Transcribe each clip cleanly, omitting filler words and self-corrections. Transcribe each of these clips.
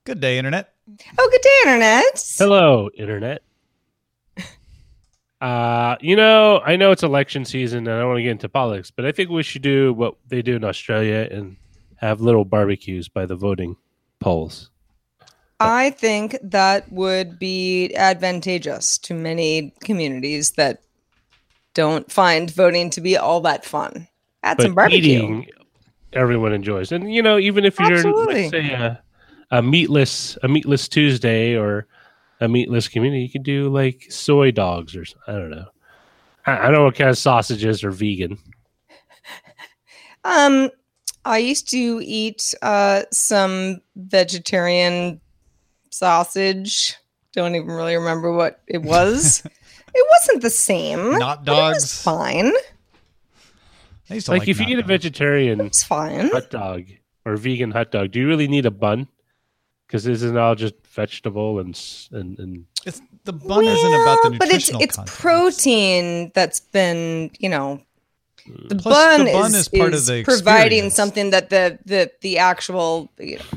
Good day, Internet. Oh, good day, Internet. Hello, Internet. I know it's election season and I don't want to get into politics, but I think we should do what they do in Australia and have little barbecues by the voting polls. I think that would be advantageous to many communities that don't find voting to be all that fun. Add some barbecue. Eating, everyone enjoys. And, even if you're, let's say, a meatless Tuesday or a meatless community, you can do like soy dogs or I don't know. I don't know what kind of sausages are vegan. I used to eat some vegetarian sausage. Don't even really remember what it was. It wasn't the same. Not dogs. It was fine. I used to Like if you eat a dogs. vegetarian It's fine. hot dog or vegan hot dog, do you really need a bun? Because isn't all just vegetable and The bun isn't about the but nutritional it's content. protein that's been, the Plus, bun, the bun is part of the providing experience. something that the actual,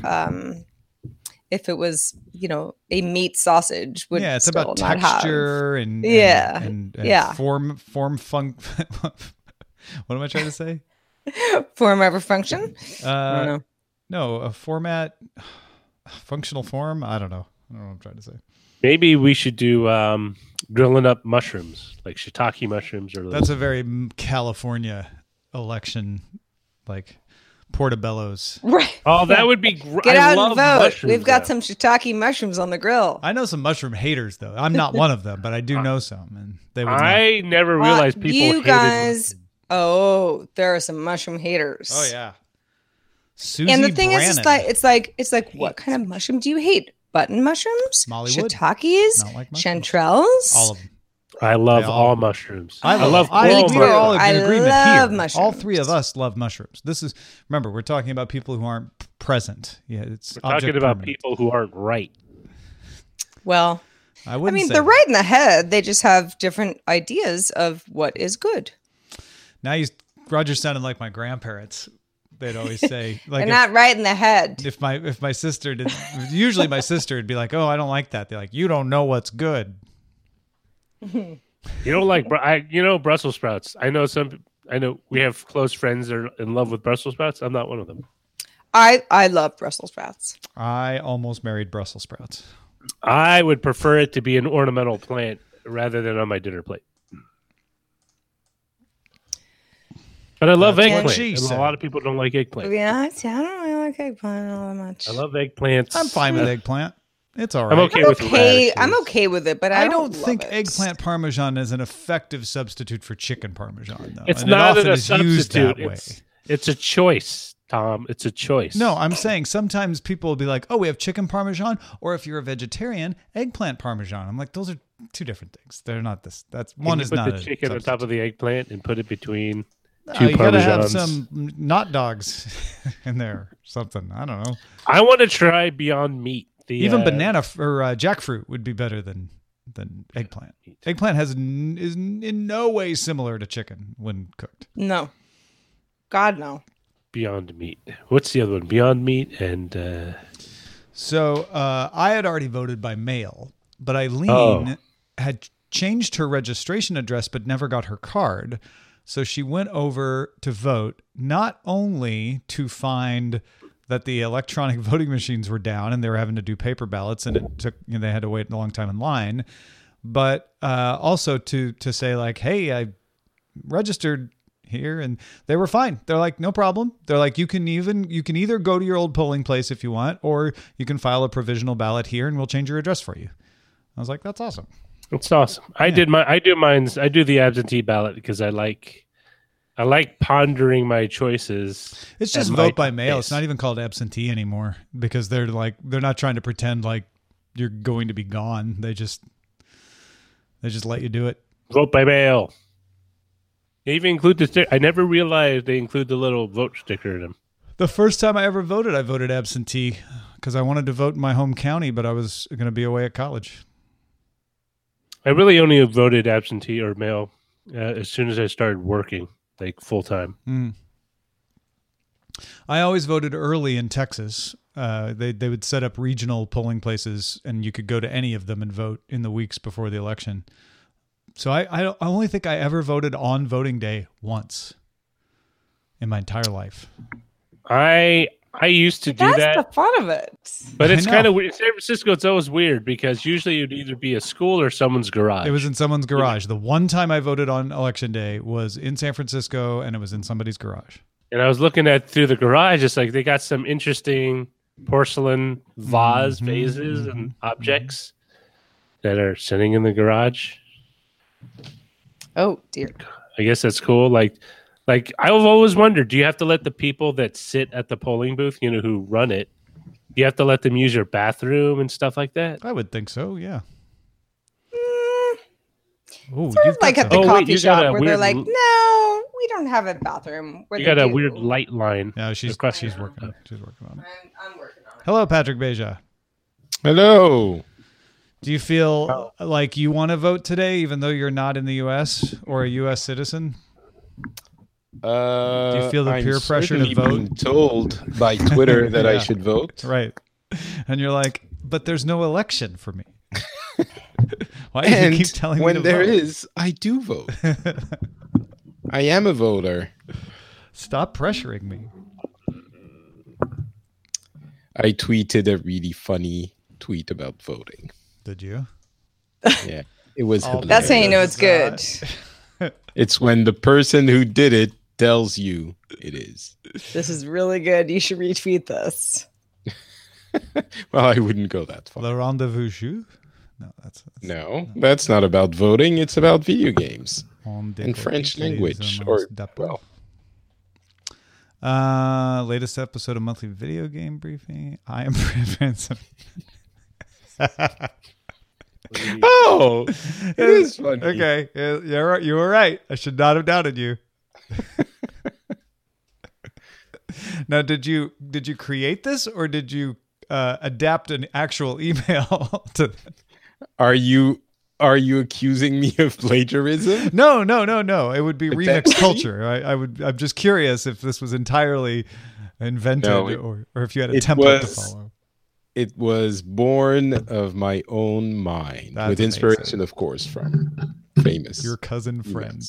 if it was, a meat sausage would it's still about not have. texture and Yeah. form what am I trying to say? Form over function. I don't know. No, a format, functional form. I don't know what I'm trying to say. maybe we should do grilling up mushrooms, like shiitake mushrooms or That's a very California election, like portobellos. Right. Oh, that would be great. Get out and love vote. mushrooms, We've got though. some shiitake mushrooms on the grill. I know some mushroom haters, though. I'm not one of them, but I do know some, and they would. I never realized people You hated guys. Oh, there are some mushroom haters. Oh yeah. Susie And the thing Brannon. is, it's like, what kind of mushroom do you hate? Button mushrooms, Mollywood. shiitakes, Not like mushrooms. chanterelles. all of them. I love They all- all mushrooms. I love. coral We are all in I agreement love here. mushrooms. All three of us love mushrooms. This is remember we're talking about people who aren't present. Yeah, it's We're talking object about permanent. people who aren't right. Well, I I wouldn't mean, say they're that. right in the head. They just have different ideas of what is good. Now Roger sounded like my grandparents. They'd always say like They're not right in the head. if my sister did, usually my sister would be like, "Oh, I don't like that." They're like, "You don't know what's good." You don't like Brussels sprouts. I know we have close friends that are in love with Brussels sprouts. I'm not one of them. I love Brussels sprouts. I almost married Brussels sprouts. I would prefer it to be an ornamental plant rather than on my dinner plate. But I love That's what eggplant. she And said. a lot of people don't like eggplant. Yeah, I don't really like eggplant all that much. I love eggplants. I'm fine with eggplant. It's all right. I'm okay with radishes. I'm okay with it, but I don't love think it. eggplant parmesan is an effective substitute for chicken parmesan, though. It's And it not often a is used substitute. that way. It's a choice, Tom. It's a choice. No, I'm saying sometimes people will be like, "Oh, we have chicken parmesan," or if you're a vegetarian, eggplant parmesan. I'm like, those are two different things. They're not this. That's Can one you is put not the a chicken on top substitute. of the eggplant and put it between Oh, two you gotta have parmesans. some not dogs in there, or something. I don't know. I want to try Beyond Meat. Even banana or jackfruit would be better than eggplant. Eggplant is in no way similar to chicken when cooked. No. God, no. Beyond Meat. What's the other one? Beyond Meat and So I had already voted by mail, but Eileen Oh. had changed her registration address but never got her card. So she went over to vote, not only to find that the electronic voting machines were down and they were having to do paper ballots and it took they had to wait a long time in line, but also to say like, hey, I registered here and they were fine. They're like, no problem. They're like, you can either go to your old polling place if you want, or you can file a provisional ballot here and we'll change your address for you. I was like, that's awesome. it's awesome. I do the absentee ballot because I like pondering my choices. It's just at my vote by mail. pace. It's not even called absentee anymore because they're not trying to pretend like you're going to be gone. They just let you do it. Vote by mail. They even include the sticker. I never realized they include the little vote sticker in them. The first time I ever voted, I voted absentee because I wanted to vote in my home county, but I was going to be away at college. I really only voted absentee or mail as soon as I started working, like full time. Mm. I always voted early in Texas. They would set up regional polling places, and you could go to any of them and vote in the weeks before the election. So I only think I ever voted on voting day once in my entire life. I used to do that. That's the fun of it. But it's kind of weird. In San Francisco, it's always weird because usually it'd either be a school or someone's garage. It was in someone's garage. The one time I voted on election day was in San Francisco, and it was in somebody's garage. And I was looking at through the garage. It's like they got some interesting porcelain vases and objects that are sitting in the garage. Oh dear. I guess that's cool. Like I've always wondered, do you have to let the people that sit at the polling booth, who run it, do you have to let them use your bathroom and stuff like that? I would think so, yeah. Sort of like at the coffee shop where they're like, no, we don't have a bathroom. You got a weird light line. No, she's working on it. I'm working on it. Hello, Patrick Beja. Hello. Do you feel like you want to vote today, even though you're not in the U.S. or a U.S. citizen? Do you feel the peer pressure to vote? Being told by Twitter that I should vote. Right. And you're like, but there's no election for me. Why do you keep telling me to vote? When there is, I do vote. I am a voter. Stop pressuring me. I tweeted a really funny tweet about voting. Did you? Yeah. It was hilarious. That's how you know it's good. It's when the person who did it tells you it is. This is really good. You should retweet this. Well, I wouldn't go that far. Le rendezvous jeu? No, that's not about voting. It's about video games and French language. Latest episode of Monthly Video Game Briefing. I am Prince. Oh, it is funny. Okay, you're right. You were right. I should not have doubted you. Now, did you create this, or did you adapt an actual email to? Are you accusing me of plagiarism? No. It would be remix culture. I'm just curious if this was entirely invented, or if you had a template to follow. It was born of my own mind, with inspiration, amazing. Of course, from famous your cousin friend.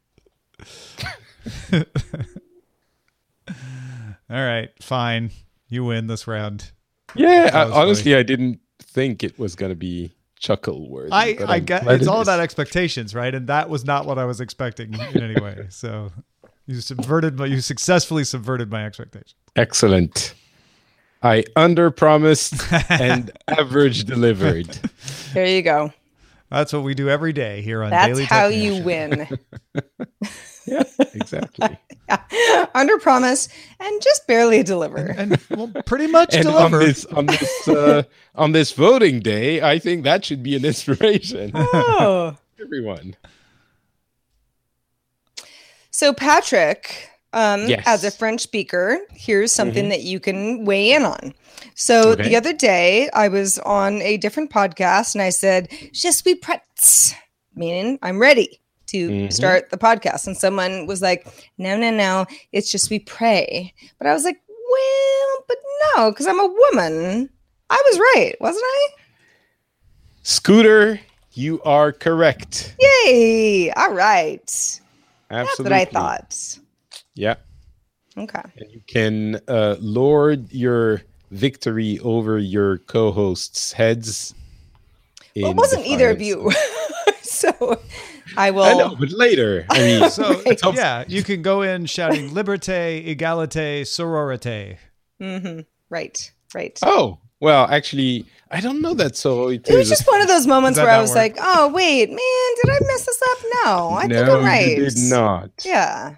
All right, fine. You win this round. Yeah, honestly, I didn't think it was going to be chuckle worthy. I get it's all about expectations, right? And that was not what I was expecting in any way. So you successfully subverted my expectations. Excellent. I under-promised and average delivered. There you go. That's what we do every day here on That's Daily how Tech you Nation. win. Yeah, exactly. Yeah. Under promise and just barely deliver. And well, pretty much deliver. On this voting day, I think that should be an inspiration. Oh. Everyone. So Patrick, yes. As a French speaker, here's something that you can weigh in on. So the other day I was on a different podcast and I said, "Je suis prête," meaning I'm ready to start the podcast. And someone was like, no, it's just we pray. But I was like, well, but no, because I'm a woman. I was right, wasn't I? Scooter, you are correct. Yay! All right. Absolutely. That's what I thought. Yeah. Okay. And you can lord your victory over your co-hosts' heads. Well, it wasn't either of you. So I will. I know, but later. I mean, so yeah, you can go in shouting "Liberté, égalité, sororité." Mm-hmm. Right. Oh, well, actually, I don't know that. So it was just one of those moments where I was like, "Oh, wait, man, did I mess this up?" No, I think I'm right. You did not. Yeah.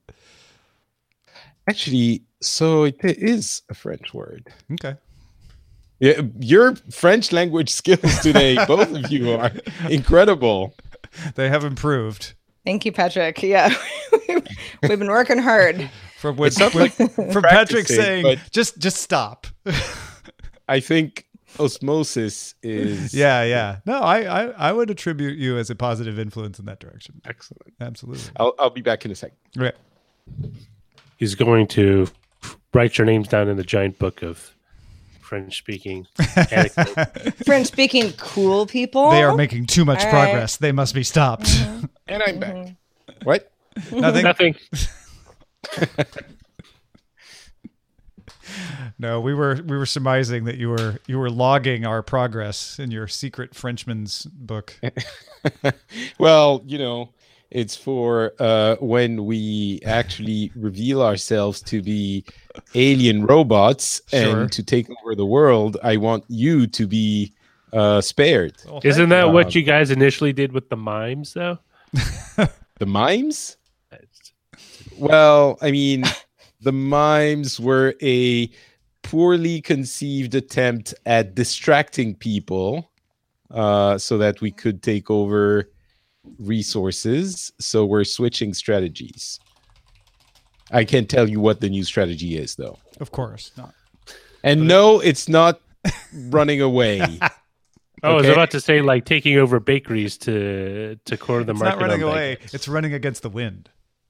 Actually, so it is a French word. Okay. Yeah, your French language skills today, both of you, are incredible. They have improved. Thank you, Patrick. Yeah, we've been working hard. From Patrick saying, just stop. I think osmosis is. Yeah. No, I would attribute you as a positive influence in that direction. Excellent. Absolutely. I'll be back in a second. Okay. He's going to write your names down in the giant book of French-speaking anecdotes. French-speaking cool people. They are making too much progress. They must be stopped. Mm-hmm. And I'm back. What? Nothing. No, we were surmising that you were logging our progress in your secret Frenchman's book. Well, it's for when we actually reveal ourselves to be alien robots and to take over the world. I want you to be spared. Well, isn't that what you guys initially did with the mimes, though? The mimes? Well, I mean, the mimes were a poorly conceived attempt at distracting people so that we could take over resources. So we're switching strategies. I can't tell you what the new strategy is, though. Of course not. And no, it's not running away. I was about to say, like, taking over bakeries to corner the market. It's not running away. It's running against the wind.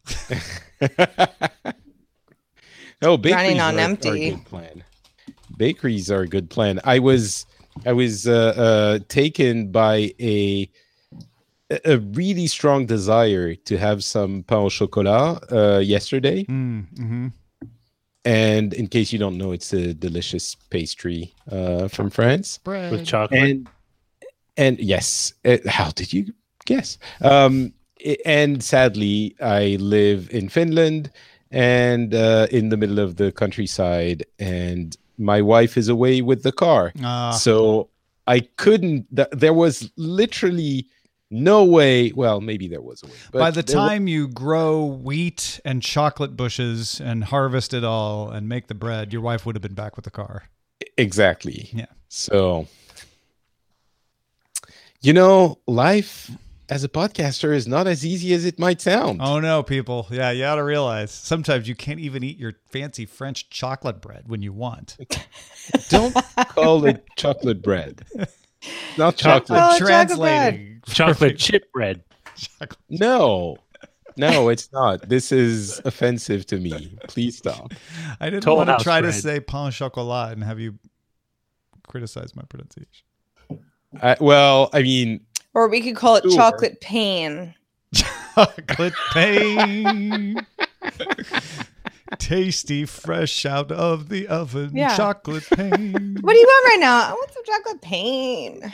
No, bakeries running on are empty. a good plan. Bakeries are a good plan. I was taken by a really strong desire to have some pain au chocolat yesterday. Mm-hmm. And in case you don't know, it's a delicious pastry from France. Bread. With chocolate. And yes, how did you guess? And sadly, I live in Finland and in the middle of the countryside, and my wife is away with the car. So I couldn't, there was literally no way. Well, maybe there was a way. But by the time you grow wheat and chocolate bushes and harvest it all and make the bread, your wife would have been back with the car. Exactly. Yeah. So, life as a podcaster is not as easy as it might sound. Oh, no, people. Yeah, you ought to realize sometimes you can't even eat your fancy French chocolate bread when you want. Don't call it chocolate bread. Not chocolate. Oh, Translating. Chocolate chip bread. No, it's not. This is offensive to me. Please stop. I didn't Toll want to House try bread. to say pain au chocolat and have you criticize my pronunciation. Or we could call it Sure. chocolate pain. Chocolate pain. Tasty, fresh out of the oven. Yeah. Chocolate pain. What do you want right now? I want some chocolate pain.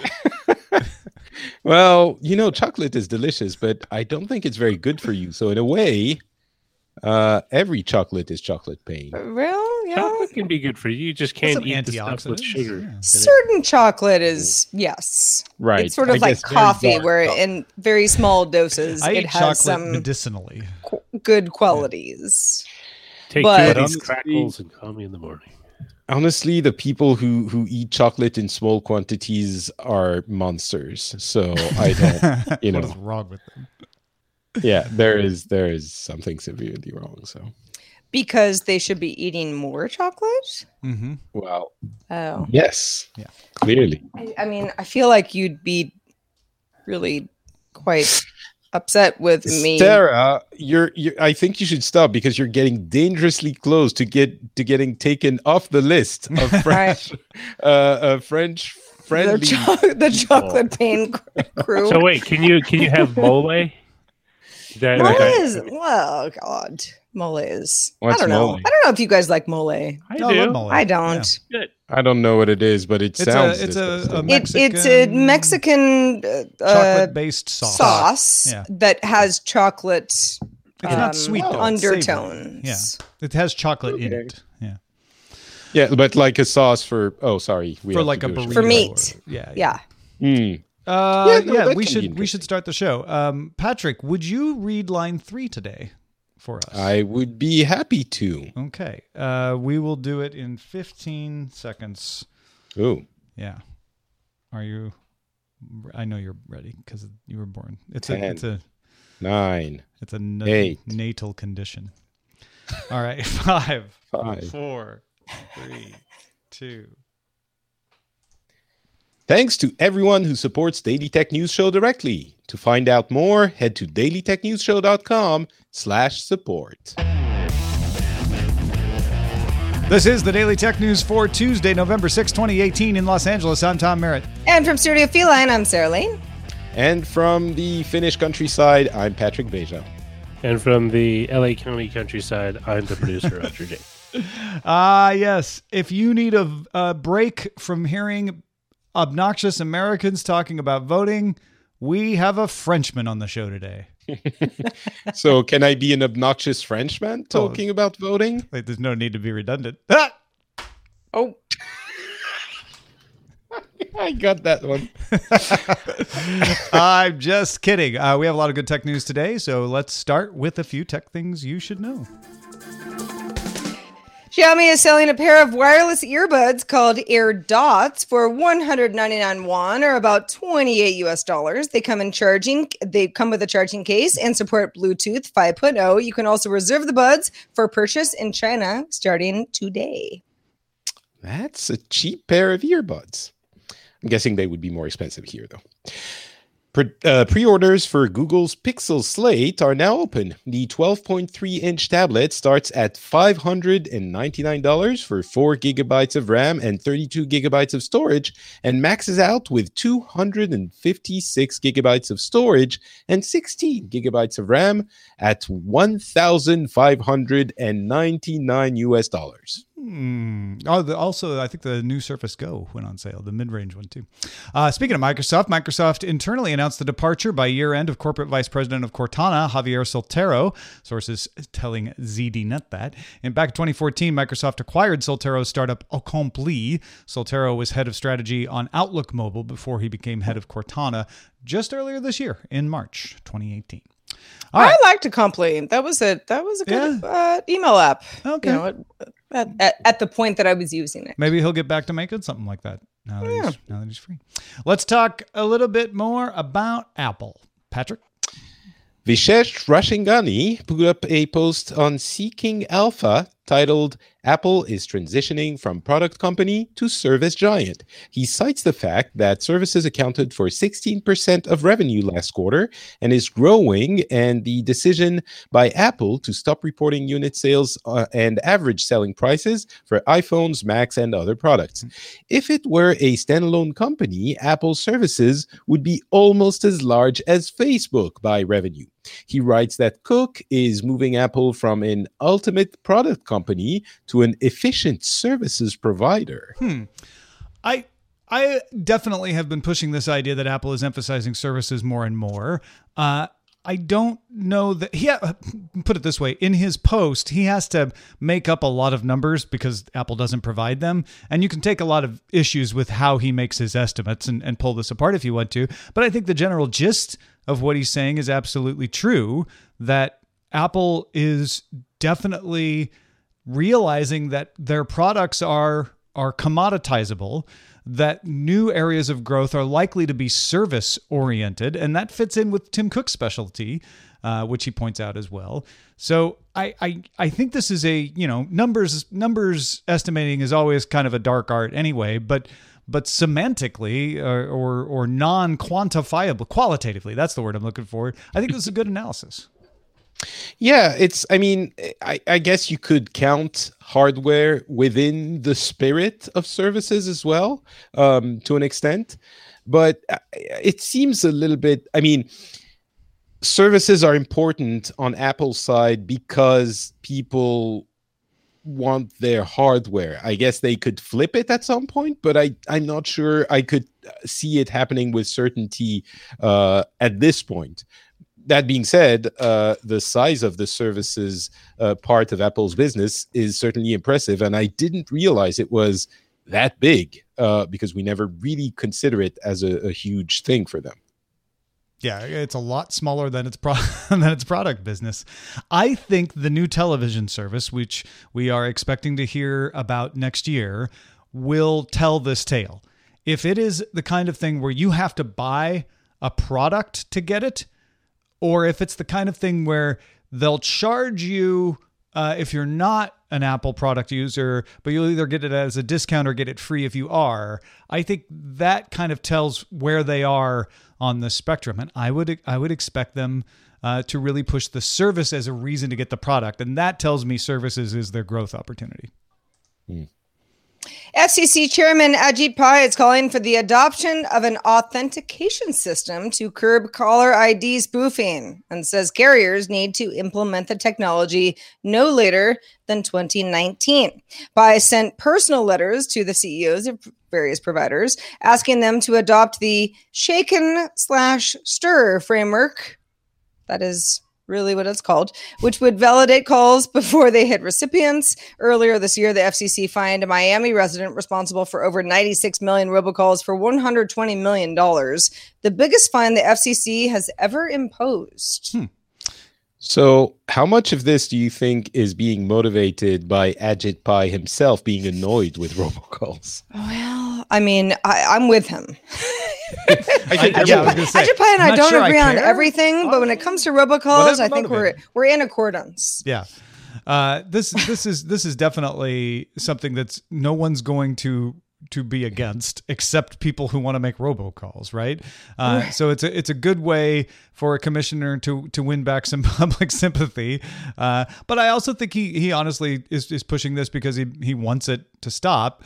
Well, chocolate is delicious, but I don't think it's very good for you. So in a way, every chocolate is chocolate pain. Real? Yeah. Chocolate can be good for you. You just Some can't eat the stuff with antioxidants, sugar. yeah. in it. Certain chocolate is, yes. Right. It's sort I of like guess very coffee, dark where chocolate. in very small doses I it eat has chocolate some medicinally. good qualities. Take But- two of But these honestly- crackles and call me in the morning. Honestly, the people who eat chocolate in small quantities are monsters. So I don't, What is wrong with them? yeah, there is something severely wrong. So, Because they should be eating more chocolate? Mm-hmm. well, Oh. yes, Yeah. clearly. I mean, I feel like you'd be really quite upset with me. Sarah, you're I think you should stop because you're getting dangerously close to getting taken off the list of French French friendly. The chocolate pain crew. So wait, can you have mole? That Mole like, is, well, God, mole is. What's I don't know. mole? I don't know if you guys like mole. I No, I do. love mole. I don't. Good. I don't know what it is, but it sounds. It's disgusting. It's a Mexican chocolate-based sauce. Yeah. that has chocolate. It's not sweet though. It's undertones. savory. Yeah, it has chocolate in it. Yeah, Yeah, but like a sauce for. Oh, sorry. We for have like to a do burrito. For meat. or- yeah, Yeah. Mm. Yeah, no, that we can be should interesting. start the show. Patrick, would you read line 3 today for us? I would be happy to. Okay. We will do it in 15 seconds. Oh, Yeah. Are you? I know you're ready because you were born. It's 10, a 9, it's a 8. natal condition. All right. 5, 5. 4, 3, 2. Thanks to everyone who supports Daily Tech News Show directly. To find out more, head to dailytechnewsshow.com/support. This is the Daily Tech News for Tuesday, November 6, 2018 in Los Angeles. I'm Tom Merritt. And from Studio Feline, I'm Sarah Lane. And from the Finnish countryside, I'm Patrick Beja. And from the LA County countryside, I'm the producer, Roger J. Yes. If you need a break from hearing obnoxious Americans talking about voting, we have a Frenchman on the show today. So can I be an obnoxious Frenchman talking about voting? Wait, there's no need to be redundant. Oh. I got that one. I'm just kidding. We have a lot of good tech news today, so let's start with a few tech things you should know. Xiaomi is selling a pair of wireless earbuds called AirDots for 199 won, or about $28 US. They come with a charging case and support Bluetooth 5.0. You can also reserve the buds for purchase in China starting today. That's a cheap pair of earbuds. I'm guessing they would be more expensive here, though. Pre-orders for Google's Pixel Slate are now open. The 12.3-inch tablet starts at $599 for 4 gigabytes of RAM and 32 gigabytes of storage, and maxes out with 256 gigabytes of storage and 16 gigabytes of RAM at $1,599 US. Also, I think the new Surface Go went on sale, the mid-range one too. Speaking of Microsoft internally announced the departure by year-end of corporate vice president of Cortana, Javier Soltero, sources telling ZDNet that. And back in 2014, Microsoft acquired Soltero's startup Acompli. Soltero was head of strategy on Outlook Mobile before he became head of Cortana just earlier this year in March 2018. I liked Acompli. That was a good email app. Okay. You know, at the point that I was using it. Maybe he'll get back to making something like that now that he's free. Let's talk a little bit more about Apple. Patrick? Vishesh Rashingani put up a post on Seeking Alpha titled, "Apple is transitioning from product company to service giant." He cites the fact that services accounted for 16% of revenue last quarter and is growing, and the decision by Apple to stop reporting unit sales and average selling prices for iPhones, Macs, and other products. If it were a standalone company, Apple services would be almost as large as Facebook by revenue. He writes that Cook is moving Apple from an ultimate product company to an efficient services provider. I definitely have been pushing this idea that Apple is emphasizing services more and more. I don't know that put it this way, in his post, he has to make up a lot of numbers because Apple doesn't provide them. And you can take a lot of issues with how he makes his estimates and pull this apart if you want to. But I think the general gist of what he's saying is absolutely true, that Apple is definitely realizing that their products are commoditizable, that new areas of growth are likely to be service oriented, and that fits in with Tim Cook's specialty, which he points out as well. So I think this is a, numbers estimating is always kind of a dark art anyway, but semantically or non-quantifiable, qualitatively, that's the word I'm looking for. I think this is a good analysis. Yeah, I guess you could count hardware within the spirit of services as well, to an extent. But it seems a little bit, services are important on Apple's side because people want their hardware. I guess they could flip it at some point, but I'm not sure I could see it happening with certainty at this point. That being said, the size of the services part of Apple's business is certainly impressive, and I didn't realize it was that big because we never really consider it as a huge thing for them. Yeah, it's a lot smaller than its product business. I think the new television service, which we are expecting to hear about next year, will tell this tale. If it is the kind of thing where you have to buy a product to get it, or if it's the kind of thing where they'll charge you if you're not an Apple product user, but you'll either get it as a discount or get it free if you are. I think that kind of tells where they are on the spectrum. And I would expect them to really push the service as a reason to get the product. And that tells me services is their growth opportunity. FCC Chairman Ajit Pai is calling for the adoption of an authentication system to curb caller ID spoofing and says carriers need to implement the technology no later than 2019. Pai sent personal letters to the CEOs of various providers asking them to adopt the shaken/stir framework. That is really what it's called, which would validate calls before they hit recipients. Earlier this year, the FCC fined a Miami resident responsible for over 96 million robocalls for $120 million, the biggest fine the FCC has ever imposed. So how much of this do you think is being motivated by Ajit Pai himself being annoyed with robocalls? Well, I mean, I'm with him. I was say, Ajit Pai and I don't agree on everything, but when it comes to robocalls, I think we're in accordance. Yeah. This is definitely something that's no one's going to be against except people who want to make robocalls, right? So it's a good way for a commissioner to win back some public sympathy. But I also think he honestly is pushing this because he wants it to stop.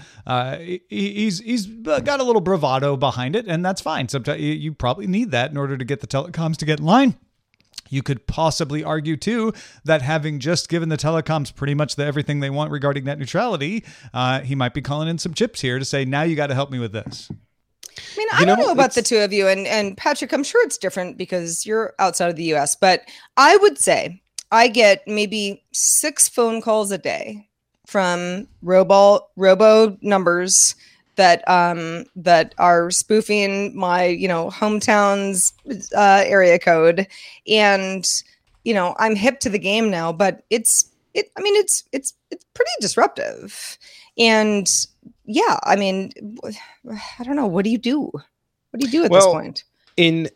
He's got a little bravado behind it, and that's fine. Sometimes you probably need that in order to get the telecoms to get in line. You could possibly argue, too, that having just given the telecoms pretty much everything they want regarding net neutrality, he might be calling in some chips here to say, now you got to help me with this. I mean, I don't know about the two of you. And Patrick, I'm sure it's different because you're outside of the U.S. But I would say I get maybe 6 phone calls a day from robo numbers that are spoofing my hometown's area code, and I'm hip to the game now, but it's pretty disruptive, and yeah, I mean, I don't know, what do you do at this point? In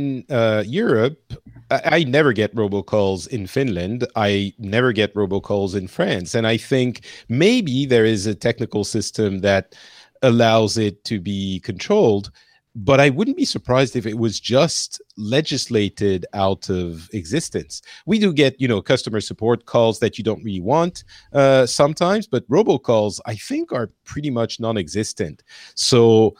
Europe, I never get robocalls in Finland. I never get robocalls in France, and I think maybe there is a technical system that allows it to be controlled, but I wouldn't be surprised if it was just legislated out of existence. We do get, customer support calls that you don't really want sometimes, but robocalls, I think, are pretty much non-existent. So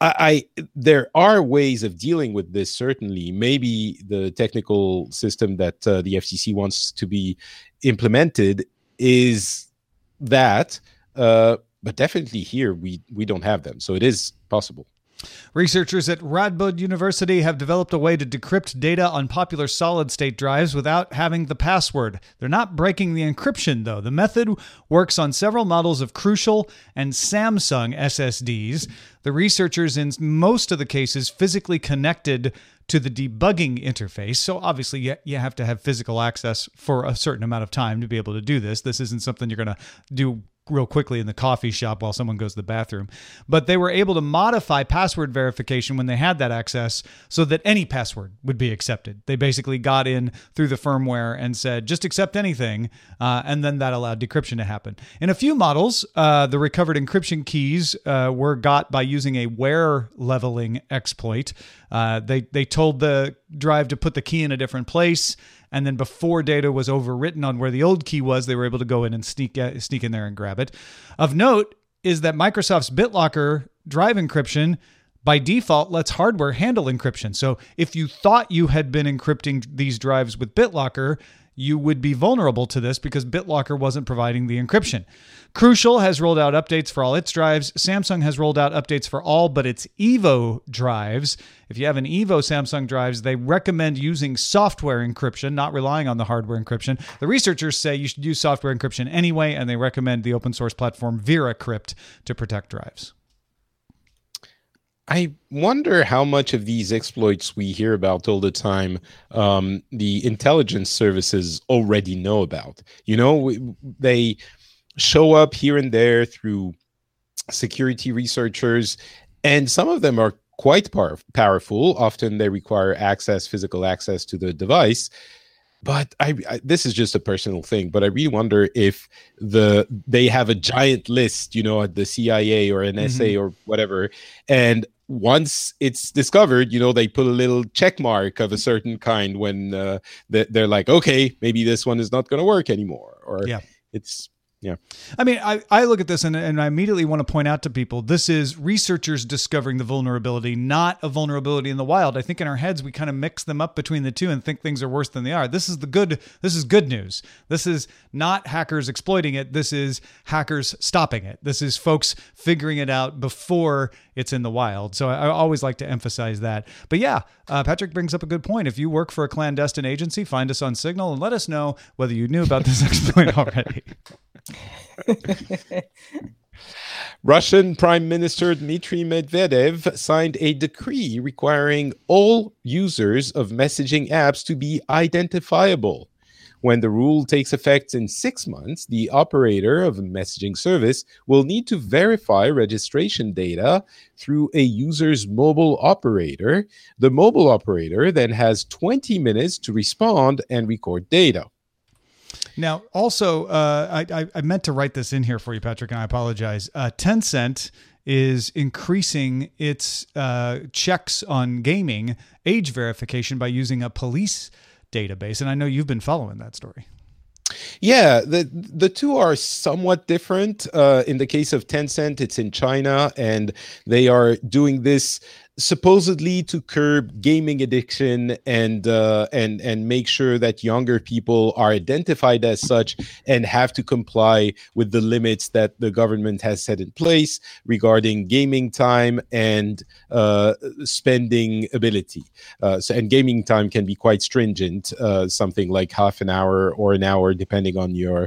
there are ways of dealing with this, certainly. Maybe the technical system that the FCC wants to be implemented is that, but definitely here, we don't have them. So it is possible. Researchers at Radboud University have developed a way to decrypt data on popular solid-state drives without having the password. They're not breaking the encryption, though. The method works on several models of Crucial and Samsung SSDs. The researchers, in most of the cases, physically connected to the debugging interface. So obviously, you have to have physical access for a certain amount of time to be able to do this. This isn't something you're going to do real quickly in the coffee shop while someone goes to the bathroom. But they were able to modify password verification when they had that access so that any password would be accepted. They basically got in through the firmware and said, just accept anything. And then that allowed decryption to happen. In a few models, the recovered encryption keys were got by using a wear leveling exploit. They told the drive to put the key in a different place, and then before data was overwritten on where the old key was, they were able to go in and sneak in there and grab it. Of note is that Microsoft's BitLocker drive encryption by default lets hardware handle encryption. So if you thought you had been encrypting these drives with BitLocker, you would be vulnerable to this because BitLocker wasn't providing the encryption. Crucial has rolled out updates for all its drives. Samsung has rolled out updates for all but its Evo drives. If you have an Evo Samsung drives, they recommend using software encryption, not relying on the hardware encryption. The researchers say you should use software encryption anyway, and they recommend the open source platform VeraCrypt to protect drives. I wonder how much of these exploits we hear about all the time, the intelligence services already know about. They show up here and there through security researchers, and some of them are quite powerful. Often they require physical access to the device. But this is just a personal thing, but I really wonder if they have a giant list, at the CIA or NSA or whatever, and once it's discovered, they put a little check mark of a certain kind when they're like, okay, maybe this one is not going to work anymore, or it's Yeah. I mean, I look at this and I immediately want to point out to people, this is researchers discovering the vulnerability, not a vulnerability in the wild. I think in our heads, we kind of mix them up between the two and think things are worse than they are. This is good news. This is not hackers exploiting it. This is hackers stopping it. This is folks figuring it out before it's in the wild. So I always like to emphasize that. But yeah, Patrick brings up a good point. If you work for a clandestine agency, find us on Signal and let us know whether you knew about this exploit already. Russian Prime Minister Dmitry Medvedev signed a decree requiring all users of messaging apps to be identifiable. When the rule takes effect in 6 months, the operator of a messaging service will need to verify registration data through a user's mobile operator. The mobile operator then has 20 minutes to respond and record data. Now, also, I meant to write this in here for you, Patrick, and I apologize. Tencent is increasing its checks on gaming age verification by using a police database. And I know you've been following that story. Yeah, the two are somewhat different. In the case of Tencent, it's in China, and they are doing this supposedly to curb gaming addiction and make sure that younger people are identified as such and have to comply with the limits that the government has set in place regarding gaming time and spending ability. And gaming time can be quite stringent, something like half an hour or an hour, depending on your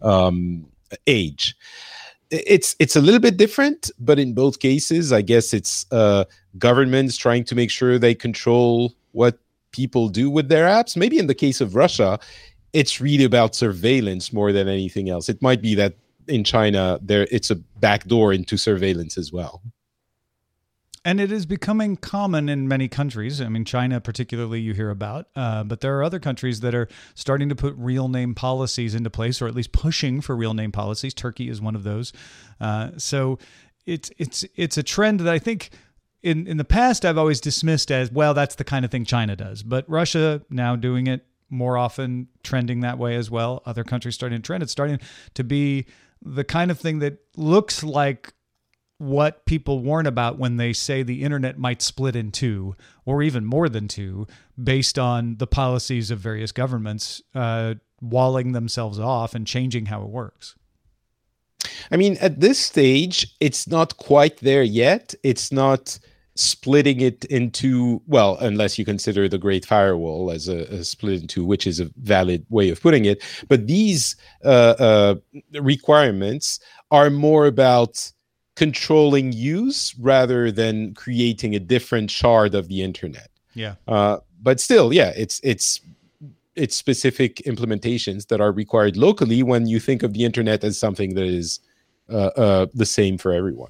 age. It's a little bit different, but in both cases, I guess it's governments trying to make sure they control what people do with their apps. Maybe in the case of Russia, it's really about surveillance more than anything else. It might be that in China, it's a backdoor into surveillance as well. And it is becoming common in many countries. I mean, China particularly you hear about, but there are other countries that are starting to put real name policies into place, or at least pushing for real name policies. Turkey is one of those. So it's a trend that I think in the past I've always dismissed as, well, that's the kind of thing China does. But Russia now doing it more often, trending that way as well. Other countries starting to trend. It's starting to be the kind of thing that looks like what people warn about when they say the internet might split in two, or even more than two, based on the policies of various governments walling themselves off and changing how it works. I mean, at this stage, it's not quite there yet. It's not splitting it into, well, unless you consider the Great Firewall as a split into, which is a valid way of putting it. But these requirements are more about controlling use rather than creating a different shard of the internet. Yeah. But still, yeah, it's specific implementations that are required locally when you think of the internet as something that is the same for everyone.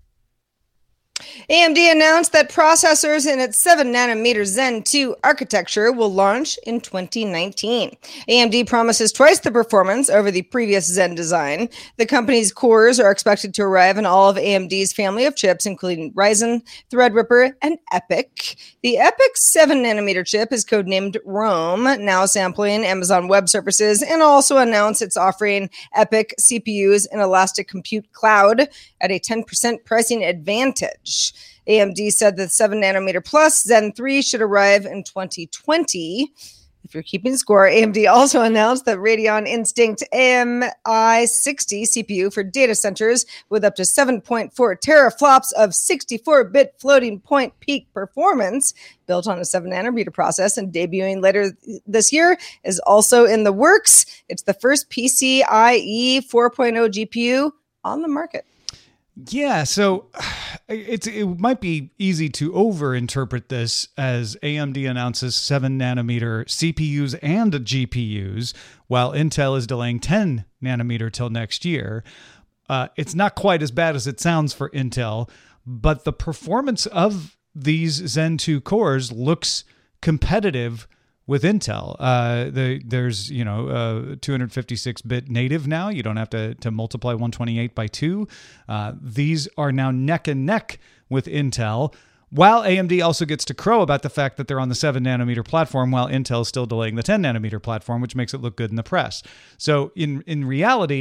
AMD announced that processors in its 7nm Zen 2 architecture will launch in 2019. AMD promises twice the performance over the previous Zen design. The company's cores are expected to arrive in all of AMD's family of chips, including Ryzen, Threadripper, and EPYC. The EPYC 7nm chip is codenamed Rome, now sampling Amazon Web Services, and also announced it's offering EPYC CPUs in Elastic Compute Cloud at a 10% pricing advantage. AMD said the 7nm plus Zen 3 should arrive in 2020. If you're keeping score, AMD also announced that Radeon Instinct AMI60 CPU for data centers with up to 7.4 teraflops of 64-bit floating point peak performance built on a 7nm process and debuting later this year is also in the works. It's the first PCIe 4.0 GPU on the market. Yeah, so it might be easy to overinterpret this as AMD announces 7nm CPUs and GPUs, while Intel is delaying 10nm till next year. It's not quite as bad as it sounds for Intel, but the performance of these Zen 2 cores looks competitive with Intel. There's 256-bit native now. You don't have to multiply 128 by 2. These are now neck and neck with Intel, while AMD also gets to crow about the fact that they're on the 7nm platform, while Intel is still delaying the 10nm platform, which makes it look good in the press. So in reality,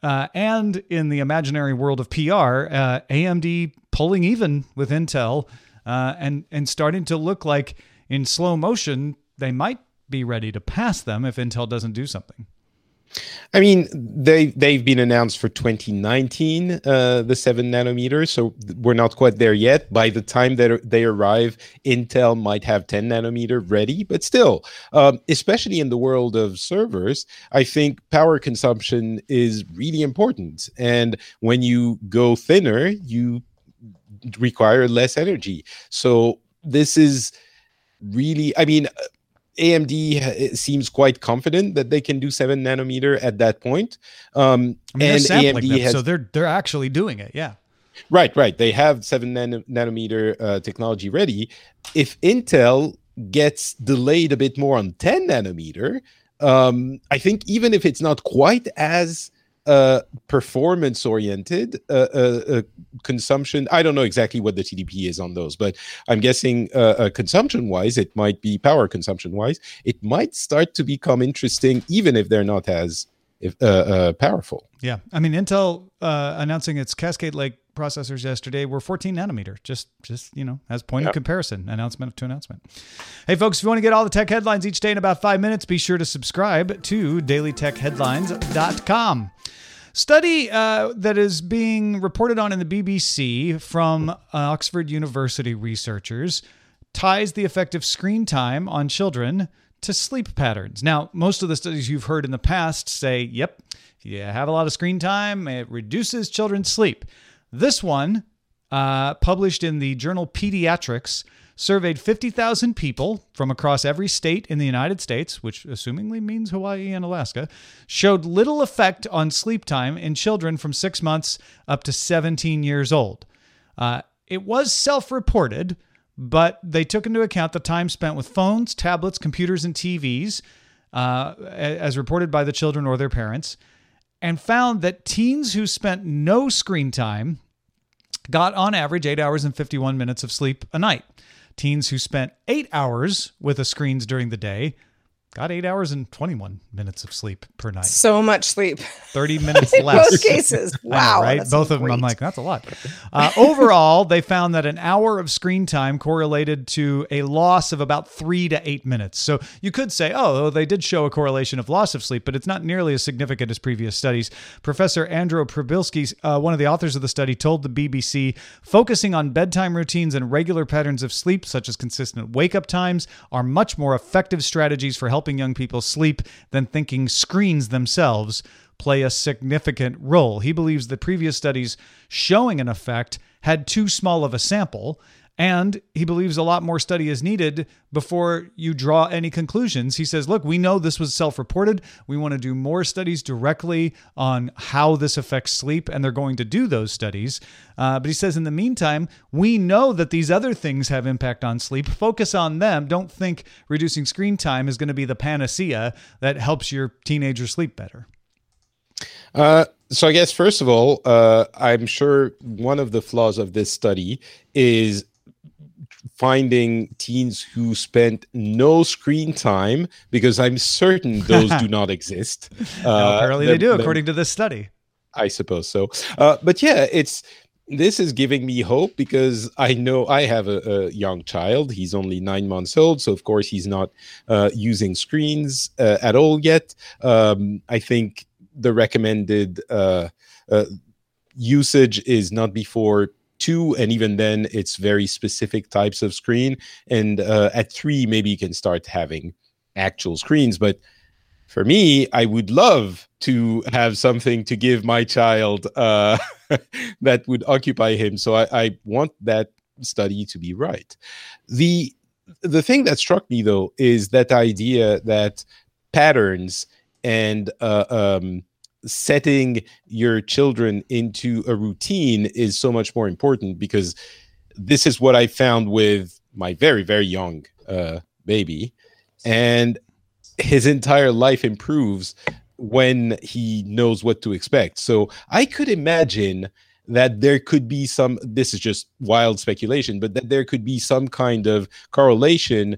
and in the imaginary world of PR, AMD pulling even with Intel and starting to look like in slow motion, they might be ready to pass them if Intel doesn't do something. I mean, they've been announced for 2019, the 7 nanometers, so we're not quite there yet. By the time that they arrive, Intel might have 10 nanometer ready, but still, especially in the world of servers, I think power consumption is really important. And when you go thinner, you require less energy. So this is really, I mean, AMD seems quite confident that they can do 7 nanometer at that point. And AMD has, so they're actually doing it. Yeah. Right. They have 7 nanometer technology ready. If Intel gets delayed a bit more on 10 nanometer, I think even if it's not quite as performance oriented consumption, I don't know exactly what the TDP is on those, but I'm guessing consumption wise, it might be power consumption wise, it might start to become interesting even if they're not as powerful. Yeah. I mean, Intel announcing its Cascade Lake processors yesterday were 14 nanometer, just as point of comparison, announcement to announcement. Hey folks, if you want to get all the tech headlines each day in about 5 minutes, be sure to subscribe to dailytechheadlines.com. Study that is being reported on in the BBC from Oxford University researchers ties the effect of screen time on children to sleep patterns. Now, most of the studies you've heard in the past say, yep, if you have a lot of screen time, it reduces children's sleep. This one, published in the journal Pediatrics, surveyed 50,000 people from across every state in the United States, which assumingly means Hawaii and Alaska, showed little effect on sleep time in children from 6 months up to 17 years old. It was self-reported, but they took into account the time spent with phones, tablets, computers, and TVs, as reported by the children or their parents, and found that teens who spent no screen time got on average 8 hours and 51 minutes of sleep a night. Teens who spent 8 hours with the screens during the day got 8 hours and 21 minutes of sleep per night. So much sleep. 30 minutes in less. both cases. Wow. Know, right? Both of them, I'm like, that's a lot. Overall, they found that an hour of screen time correlated to a loss of about 3 to 8 minutes. So you could say, oh, they did show a correlation of loss of sleep, but it's not nearly as significant as previous studies. Professor Andrew Przybylski, one of the authors of the study, told the BBC, focusing on bedtime routines and regular patterns of sleep, such as consistent wake-up times, are much more effective strategies for helping young people sleep than thinking screens themselves play a significant role. He believes that previous studies showing an effect had too small of a sample, and he believes a lot more study is needed before you draw any conclusions. He says, look, we know this was self-reported. We want to do more studies directly on how this affects sleep, and they're going to do those studies. But he says, in the meantime, we know that these other things have impact on sleep. Focus on them. Don't think reducing screen time is going to be the panacea that helps your teenager sleep better. So I guess, first of all, I'm sure one of the flaws of this study is finding teens who spent no screen time, because I'm certain those do not exist. Apparently they do, according to this study. I suppose so. But yeah, this is giving me hope, because I know I have a young child. He's only 9 months old, so of course he's not using screens at all yet. I think the recommended usage is not before 2, and even then it's very specific types of screen, and at 3 maybe you can start having actual screens. But for me, I would love to have something to give my child that would occupy him, so I want that study to be right. The thing that struck me, though, is that idea that patterns and setting your children into a routine is so much more important, because this is what I found with my very, very young baby, and his entire life improves when he knows what to expect. So I could imagine that there could be some, this is just wild speculation, but that there could be some kind of correlation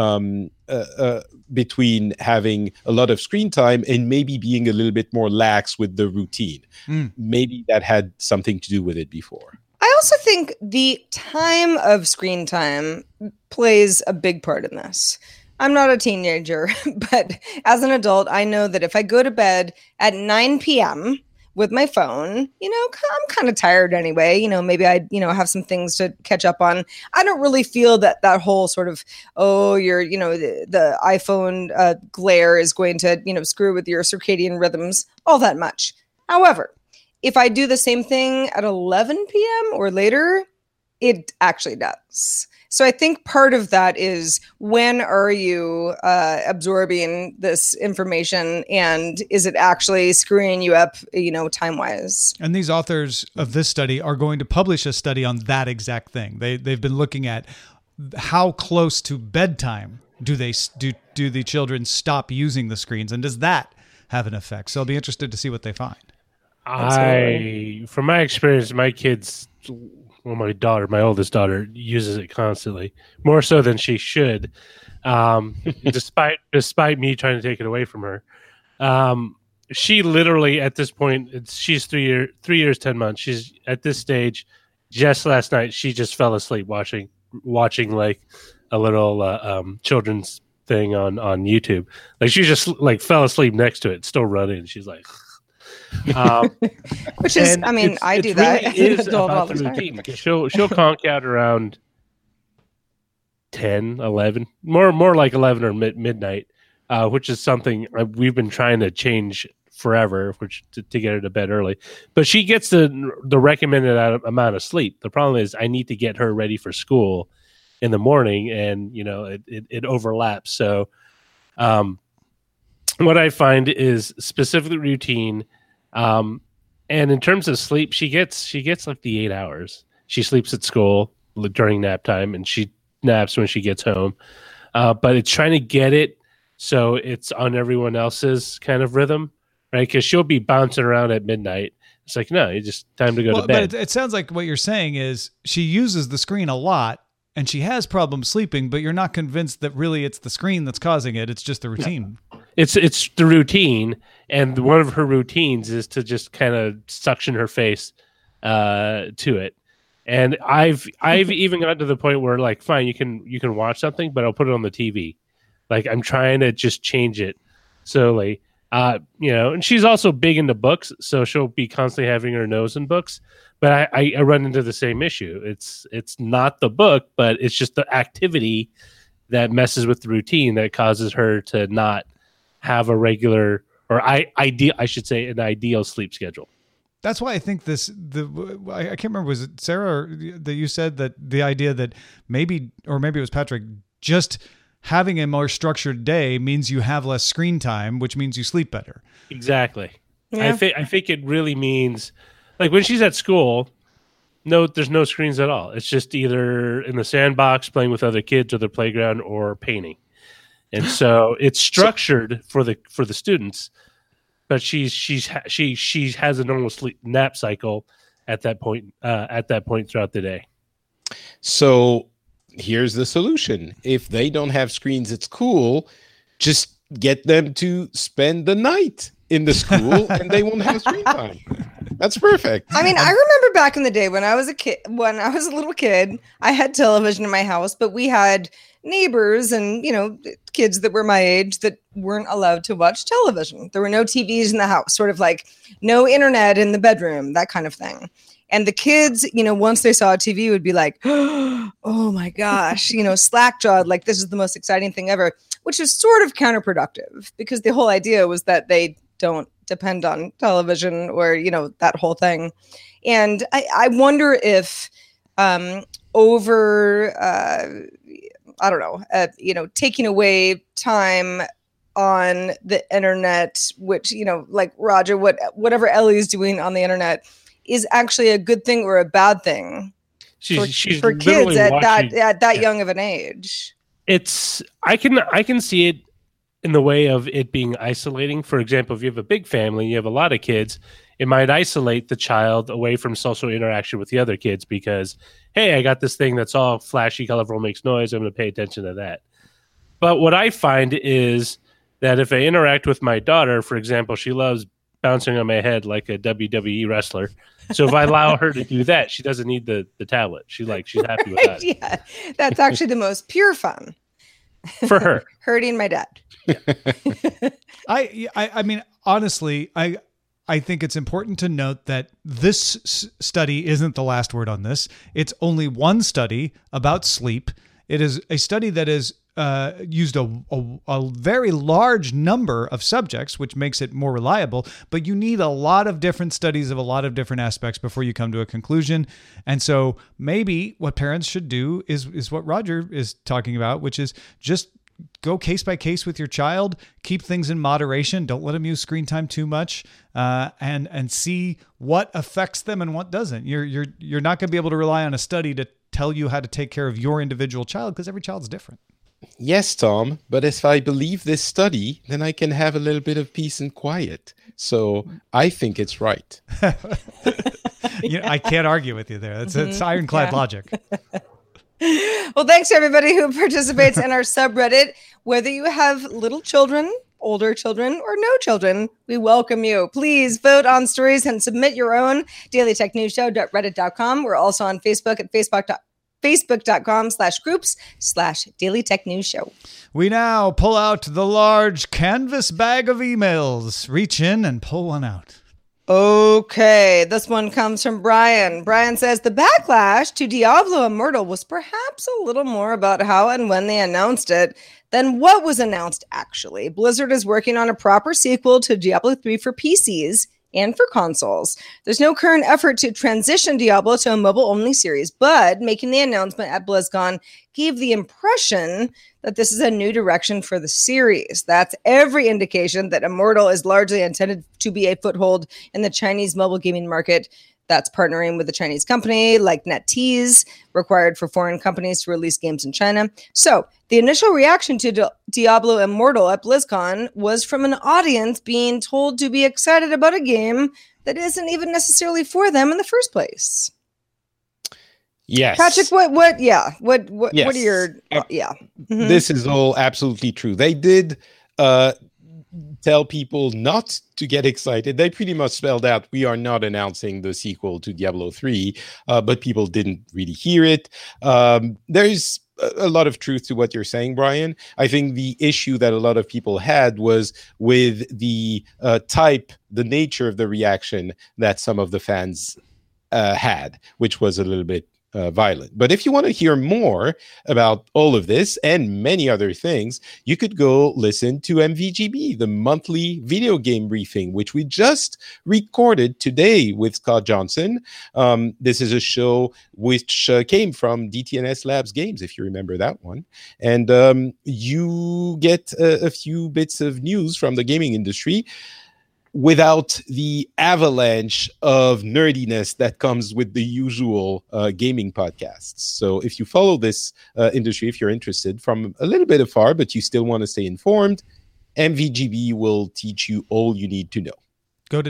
between having a lot of screen time and maybe being a little bit more lax with the routine. Maybe that had something to do with it before. I also think the time of screen time plays a big part in this. I'm not a teenager, but as an adult, I know that if I go to bed at 9 p.m. with my phone, I'm kind of tired anyway. Maybe I, have some things to catch up on. I don't really feel that whole sort of, the iPhone glare is going to, screw with your circadian rhythms all that much. However, if I do the same thing at 11 p.m. or later, it actually does. So I think part of that is, when are you absorbing this information, and is it actually screwing you up, time-wise? And these authors of this study are going to publish a study on that exact thing. They've been looking at how close to bedtime do the children stop using the screens, and does that have an effect? So I'll be interested to see what they find. From my experience, my kids. Well, my oldest daughter, uses it constantly, more so than she should, despite me trying to take it away from her. She literally, at this point, she's 3 years, 10 months. She's at this stage. Just last night, she just fell asleep watching like a little children's thing on YouTube. Like, she just fell asleep next to it, still running. She's like. Which is, I do that. It really is about the routine. She'll conk out around 10, 11, more like 11 or midnight, which is something we've been trying to change forever, to get her to bed early. But she gets the recommended amount of sleep. The problem is I need to get her ready for school in the morning, and it overlaps. So, what I find is specifically routine. And in terms of sleep, she gets like the 8 hours. She sleeps at school during nap time, and she naps when she gets home. But it's trying to get it so it's on everyone else's kind of rhythm, right? Because she'll be bouncing around at midnight. It's like, no, it's just time to go to bed. But it sounds like what you're saying is she uses the screen a lot, and she has problems sleeping, but you're not convinced that really it's the screen that's causing it. It's just the routine. It's the routine, and one of her routines is to just kind of suction her face to it. And I've even gotten to the point where, like, fine, you can watch something, but I'll put it on the TV. Like, I'm trying to just change it slowly. And she's also big into books, so she'll be constantly having her nose in books. But I run into the same issue. It's not the book, but it's just the activity that messes with the routine that causes her to not have a regular, or an ideal sleep schedule. That's why I think I can't remember, was it Sarah that you said that the idea that maybe it was Patrick, just having a more structured day means you have less screen time, which means you sleep better. Exactly. Yeah. I think it really means, like, when she's at school, there's no screens at all. It's just either in the sandbox playing with other kids or the playground or painting. And so it's structured for the students, but she has a normal nap cycle at that point throughout the day. So here's the solution: if they don't have screens at school, just get them to spend the night in the school, and they won't have screen time. That's perfect. I mean, I remember back in the day when I was a little kid, I had television in my house, but we had neighbors and, kids that were my age that weren't allowed to watch television. There were no TVs in the house, sort of like no internet in the bedroom, that kind of thing. And the kids, once they saw a TV, would be like, oh my gosh, slack-jawed, like this is the most exciting thing ever, which is sort of counterproductive, because the whole idea was that they don't depend on television or, that whole thing. And I wonder if taking away time on the internet, which, like Roger, whatever Ellie's doing on the internet is actually a good thing or a bad thing she's for kids at that young of an age. I can see it in the way of it being isolating. For example, if you have a big family, you have a lot of kids, it might isolate the child away from social interaction with the other kids because, hey, I got this thing that's all flashy, colorful, makes noise. I'm going to pay attention to that. But what I find is that if I interact with my daughter, for example, she loves bouncing on my head like a WWE wrestler. So if I allow her to do that, she doesn't need the tablet. She's happy with that. Yeah, that's actually the most pure fun for her. Hurting my dad. I mean, honestly, I think it's important to note that this study isn't the last word on this. It's only one study about sleep. It is a study that is used a very large number of subjects, which makes it more reliable, but you need a lot of different studies of a lot of different aspects before you come to a conclusion. And so maybe what parents should do is what Roger is talking about, which is just go case by case with your child, keep things in moderation. Don't let them use screen time too much, and see what affects them and what doesn't. You're not going to be able to rely on a study to tell you how to take care of your individual child because every child's different. Yes, Tom, but if I believe this study, then I can have a little bit of peace and quiet. So I think it's right. I can't argue with you there. It's ironclad logic. Well, thanks to everybody who participates in our subreddit. Whether you have little children, older children, or no children, we welcome you. Please vote on stories and submit your own. dailytechnewsshow.reddit.com. We're also on Facebook at facebook.com/groups/Daily Tech News Show. We now pull out the large canvas bag of emails. Reach in and pull one out. Okay, this one comes from Brian. Brian says, the backlash to Diablo Immortal was perhaps a little more about how and when they announced it than what was announced actually. Blizzard is working on a proper sequel to Diablo 3 for PCs and for consoles. There's no current effort to transition Diablo to a mobile-only series, but making the announcement at BlizzCon gave the impression that this is a new direction for the series. That's every indication that Immortal is largely intended to be a foothold in the Chinese mobile gaming market. That's partnering with a Chinese company like NetEase, required for foreign companies to release games in China. So the initial reaction to Diablo Immortal at BlizzCon was from an audience being told to be excited about a game that isn't even necessarily for them in the first place. Yes. Patrick, what are your, Mm-hmm. This is all absolutely true. They did tell people not to get excited. They pretty much spelled out, we are not announcing the sequel to Diablo 3, but people didn't really hear it. There's a lot of truth to what you're saying, Brian. I think the issue that a lot of people had was with the the nature of the reaction that some of the fans had, which was a little bit violent. But if you want to hear more about all of this and many other things, you could go listen to MVGB, the monthly video game briefing, which we just recorded today with Scott Johnson. This is a show which came from DTNS Labs Games, if you remember that one. And you get a few bits of news from the gaming industry without the avalanche of nerdiness that comes with the usual gaming podcasts. So if you follow this industry, if you're interested from a little bit afar, but you still want to stay informed, MVGB will teach you all you need to know. Go to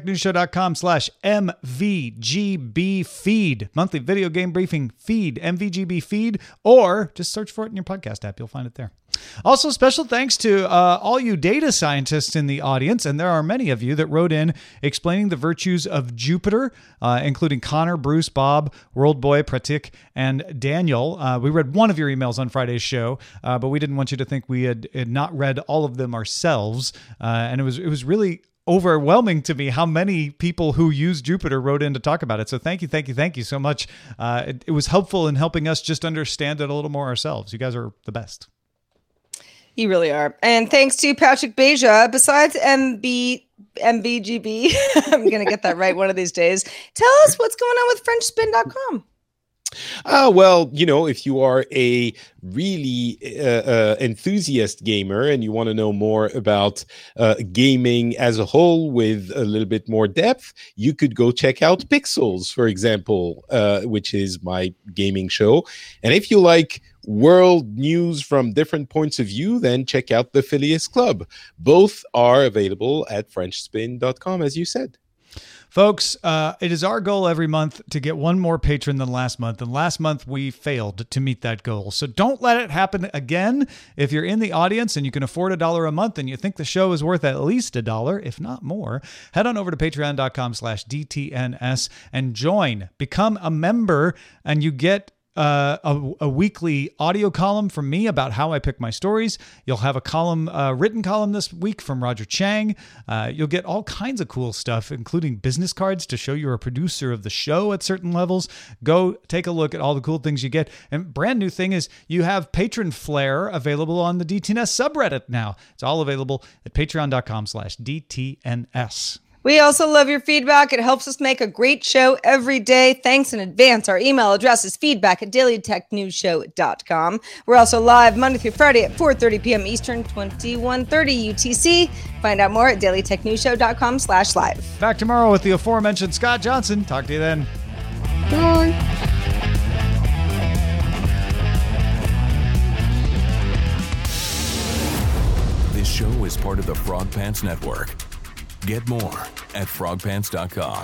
dailytechnewsshow.com/MVGB feed, monthly video game briefing feed, MVGB feed, or just search for it in your podcast app. You'll find it there. Also, special thanks to all you data scientists in the audience, and there are many of you that wrote in explaining the virtues of Jupyter, including Connor, Bruce, Bob, Worldboy, Pratik, and Daniel. We read one of your emails on Friday's show, but we didn't want you to think we had not read all of them ourselves, and it was really overwhelming to me how many people who use Jupyter wrote in to talk about it. So thank you so much. It was helpful in helping us just understand it a little more ourselves. You guys are the best. You really are. And thanks to Patrick Beja, besides MVGB, I'm going to get that right one of these days. Tell us what's going on with FrenchSpin.com. Well, if you are a really enthusiast gamer and you want to know more about gaming as a whole with a little bit more depth, you could go check out Pixels, for example, which is my gaming show. And if you like world news from different points of view, then check out the Phileas Club. Both are available at FrenchSpin.com, as you said. Folks, it is our goal every month to get one more patron than last month. And last month we failed to meet that goal. So don't let it happen again. If you're in the audience and you can afford $1 a month and you think the show is worth at least $1, if not more, head on over to patreon.com/DTNS and join. Become a member, and you get a weekly audio column from me about how I pick my stories. You'll have a column, written column this week from Roger Chang. You'll get all kinds of cool stuff, including business cards to show you're a producer of the show at certain levels. Go take a look at all the cool things you get. And brand new thing is you have Patron Flair available on the DTNS subreddit now. It's all available at patreon.com/DTNS. We also love your feedback. It helps us make a great show every day. Thanks in advance. Our email address is feedback@dailytechnewsshow.com. We're also live Monday through Friday at 4:30 p.m. Eastern, 21:30 UTC. Find out more at dailytechnewsshow.com/live. Back tomorrow with the aforementioned Scott Johnson. Talk to you then. Bye. This show is part of the Frog Pants Network. Get more at frogpants.com.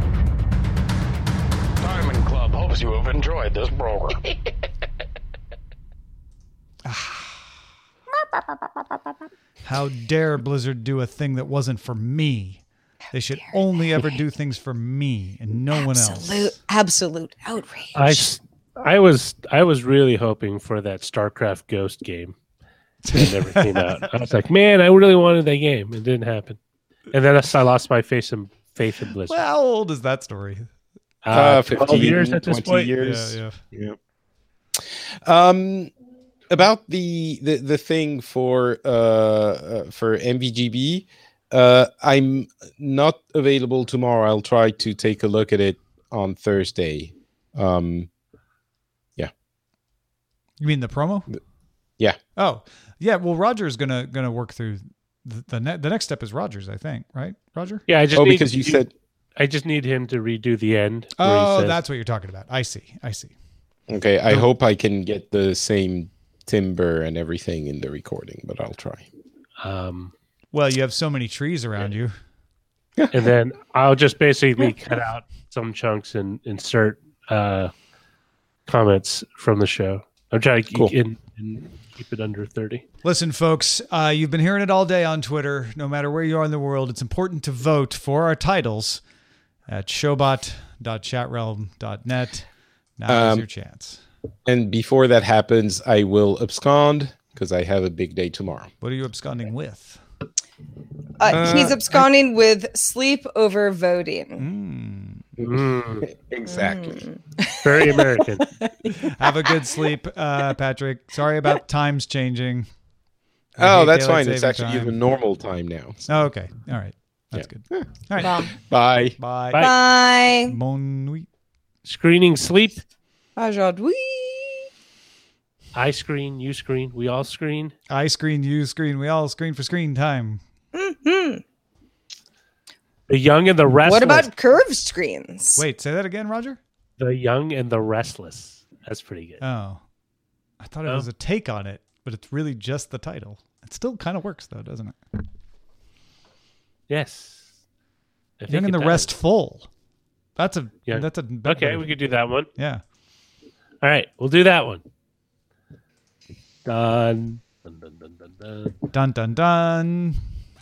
Diamond Club hopes you have enjoyed this program. How dare Blizzard do a thing that wasn't for me? They should only ever do things for me and no one else. Absolute outrage. I was really hoping for that StarCraft Ghost game. It never came out. I was like, man, I really wanted that game. It didn't happen. And then I lost my faith in Blizzard. Well, how old is that story? 15 years at this point. Years. Yeah. About the thing for MVGB, I'm not available tomorrow. I'll try to take a look at it on Thursday. You mean the promo? Yeah. Oh, yeah. Well, Roger's gonna work through the next step is Roger's, I think, right, Roger? Yeah, I just I just need him to redo the end. Oh, that's what you're talking about. I see. Okay, I hope I can get the same timbre and everything in the recording, but I'll try. Well, you have so many trees around you. And then I'll just basically cut out some chunks and insert comments from the show. I'm trying to keep it under 30. Listen, folks, you've been hearing it all day on Twitter. No matter where you are in the world, it's important to vote for our titles at showbot.chatroom.net. Now is your chance. And before that happens, I will abscond because I have a big day tomorrow. What are you absconding with? He's absconding with sleep over voting. Exactly. Very American. Have a good sleep, Patrick. Sorry about times changing. That's fine. It's actually even normal time now. So. Oh, okay. All right. That's good. All right. Bye. Bye. Bye. Bonne nuit. Screening sleep. Aujourd'hui. I screen, you screen, we all screen. I screen, you screen, we all screen for screen time. Mm-hmm. The Young and the Restless. What about curved screens? Wait, say that again, Roger? The Young and the Restless. That's pretty good. Oh. I thought it was a take on it, but it's really just the title. It still kind of works, though, doesn't it? Yes. Young and the Restful. That's a okay, we could do that one. Yeah. All right, we'll do that one. Done. Dun, dun, dun, dun, dun. Dun, dun, dun.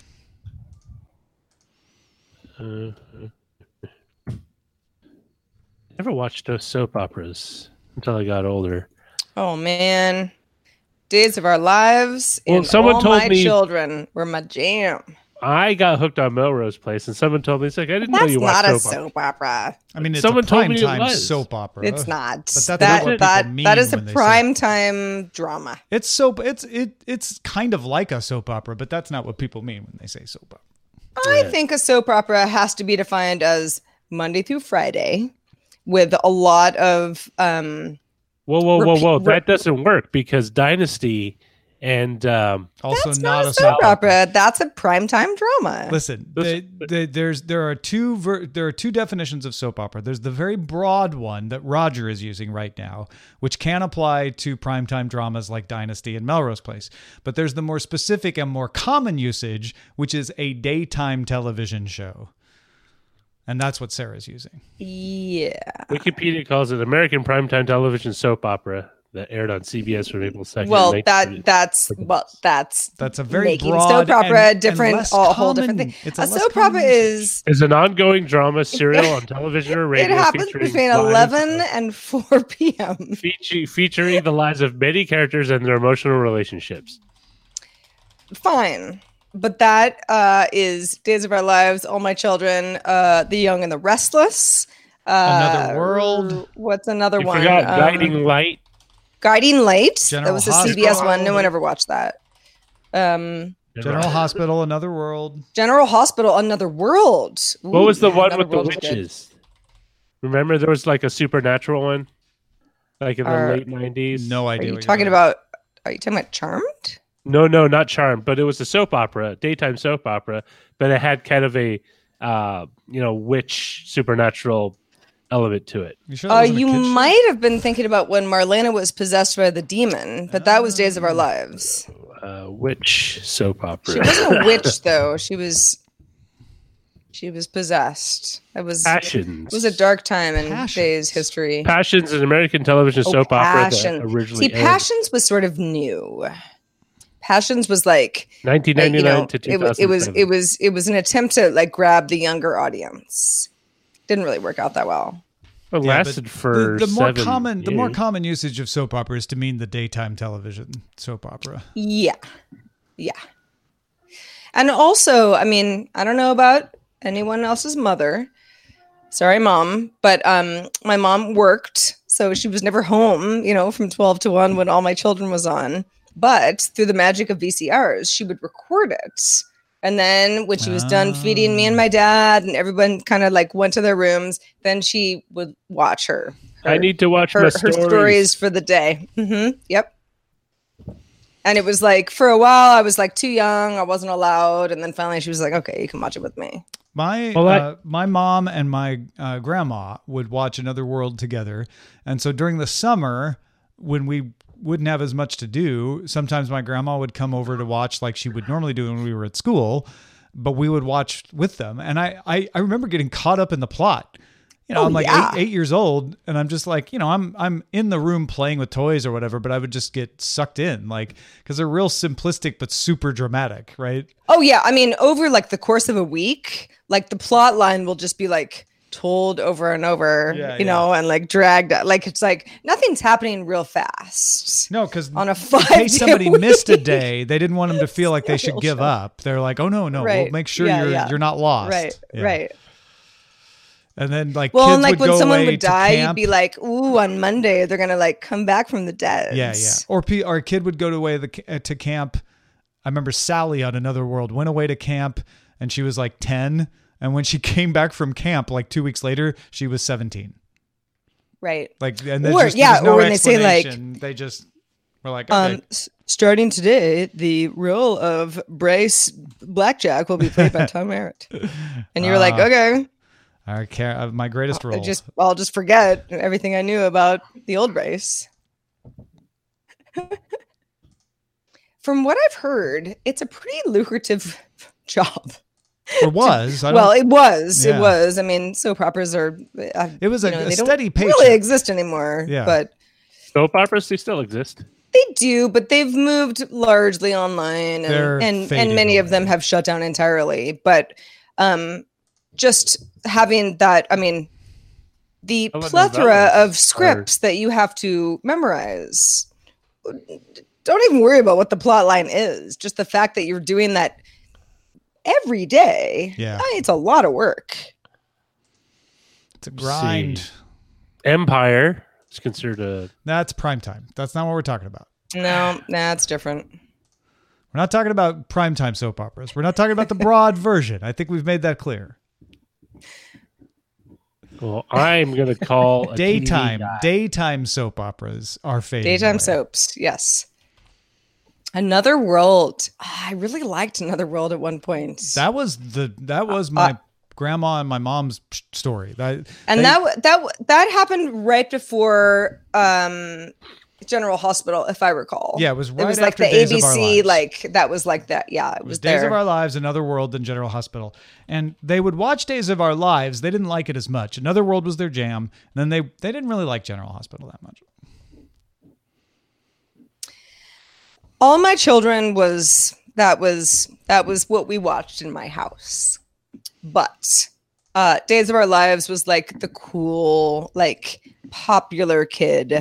Never watched those soap operas until I got older. Oh, man. Days of Our Lives and someone All told My me, Children were my jam. I got hooked on Melrose Place, and someone told me, it's like, I didn't know you watched That's not a soap opera. I mean, it's someone a prime told me it time was. soap opera. It's not. But that's what people mean that is a when they prime say. time drama. It's soap. It's kind of like a soap opera, but that's not what people mean when they say soap opera. I think a soap opera has to be defined as Monday through Friday with a lot of Whoa. That doesn't work because Dynasty and also that's not a soap opera. That's a primetime drama. Listen, there are two definitions of soap opera. There's the very broad one that Roger is using right now, which can apply to primetime dramas like Dynasty and Melrose Place. But there's the more specific and more common usage, which is a daytime television show. And that's what Sarah's using. Yeah. Wikipedia calls it American primetime television soap opera that aired on CBS from April 2nd. Well, that's a very making broad soap opera and different, less a whole common. different thing. It's A soap opera is an ongoing drama serial on television or radio. it happens between 11 and 4 p.m. Featuring the lives of many characters and their emotional relationships. Fine. But that is Days of Our Lives, All My Children, The Young and the Restless. Another World. What's another one? Forgot Guiding Light. Guiding Light. General That was a Hospital. CBS one. No one ever watched that. General Hospital, Another World. General Hospital, Another World. Ooh, What was the one Another with the World was good. witches? Remember, there was like a supernatural one, like in the Are- late 90s. No Are idea. you what talking you're about? Are you talking about Charmed? No, not Charmed, but it was a soap opera, daytime soap opera, but it had kind of a, witch supernatural element to it. You sure that wasn't a You kid's show? might have been thinking about when Marlena was possessed by the demon, but that was Days of Our Lives. Witch soap opera. She wasn't a witch though. She was possessed. It was Passions. a dark time in Passions. Days history. Passions, an American television soap opera that originally aired Passions was sort of new. Passions was like 1999 to 2007. it was an attempt to like grab the younger audience. Didn't really work out that well. It Yeah, lasted but for the more 7 common years. the more common usage of soap opera is to mean the daytime television soap opera. Yeah. And also, I mean, I don't know about anyone else's mother. Sorry, Mom. But my mom worked, so she was never home, from 12 to 1 when All My Children was on. But through the magic of VCRs, she would record it. And then when she was done feeding me and my dad and everyone kind of like went to their rooms, then she would watch her I need to watch her my stories. stories for the day. Yep. And it was like, for a while, I was like too young. I wasn't allowed. And then finally she was like, okay, you can watch it with me. My mom and my grandma would watch Another World together. And so during the summer, when we wouldn't have as much to do, sometimes my grandma would come over to watch like she would normally do when we were at school, but we would watch with them. And I remember getting caught up in the plot. I'm like 8 years old, and I'm just like, I'm in the room playing with toys or whatever, but I would just get sucked in, like, because they're real simplistic but super dramatic, right? Oh yeah, I mean, over like the course of a week, like the plot line will just be like told over and over, and like dragged out. Like it's like nothing's happening real fast. No, because on a in 5 case somebody week. missed a day, they didn't want them to feel like they should give up. They're like, oh no, Right. we'll make sure Yeah. you're not lost. Right, Yeah. right. And then like Well, kids and like would when go someone away would to die, you'd camp. be like, "Ooh, on Monday they're gonna like come back from the dead." Yeah. Or our kid would go to camp. I remember Sally on Another World went away to camp, and she was like 10. And when she came back from camp, like 2 weeks later, she was 17. Right. Like, and there's Or just, there's no or when they say like, explanation. They just were like, okay. starting today, the role of Bryce Blackjack will be played by Tom Merritt, and you're like, okay. I care. My greatest role. I'll just forget everything I knew about the old Bryce. From what I've heard, it's a pretty lucrative job. Or was. It was. Yeah. It was. I mean, soap operas are. It was a steady paycheck. Really exist anymore. Yeah. But soap operas, they still exist. they do, but they've moved largely online, and many of them have shut down entirely. But just having that, I mean, the plethora of scripts that you have to memorize. Don't even worry about what the plot line is. Just the fact that you're doing that every day. Yeah. It's a lot of work. It's a grind. Empire is considered That's primetime. That's not what we're talking about. No, it's different. We're not talking about primetime soap operas. We're not talking about the broad version. I think we've made that clear. Well, I'm going to call a daytime soap operas are fading Daytime away. soaps, yes. Another World. I really liked Another World at one point. That was my grandma and my mom's story. That happened right before General Hospital, if I recall. Yeah, it was right It was like after the Days of Our ABC, Lives. like that was like that. Yeah, it was Days there. of Our Lives, Another World, then General Hospital. And they would watch Days of Our Lives. They didn't like it as much. Another World was their jam. And then they didn't really like General Hospital that much. All My Children was what we watched in my house. But Days of Our Lives was like the cool, like popular kid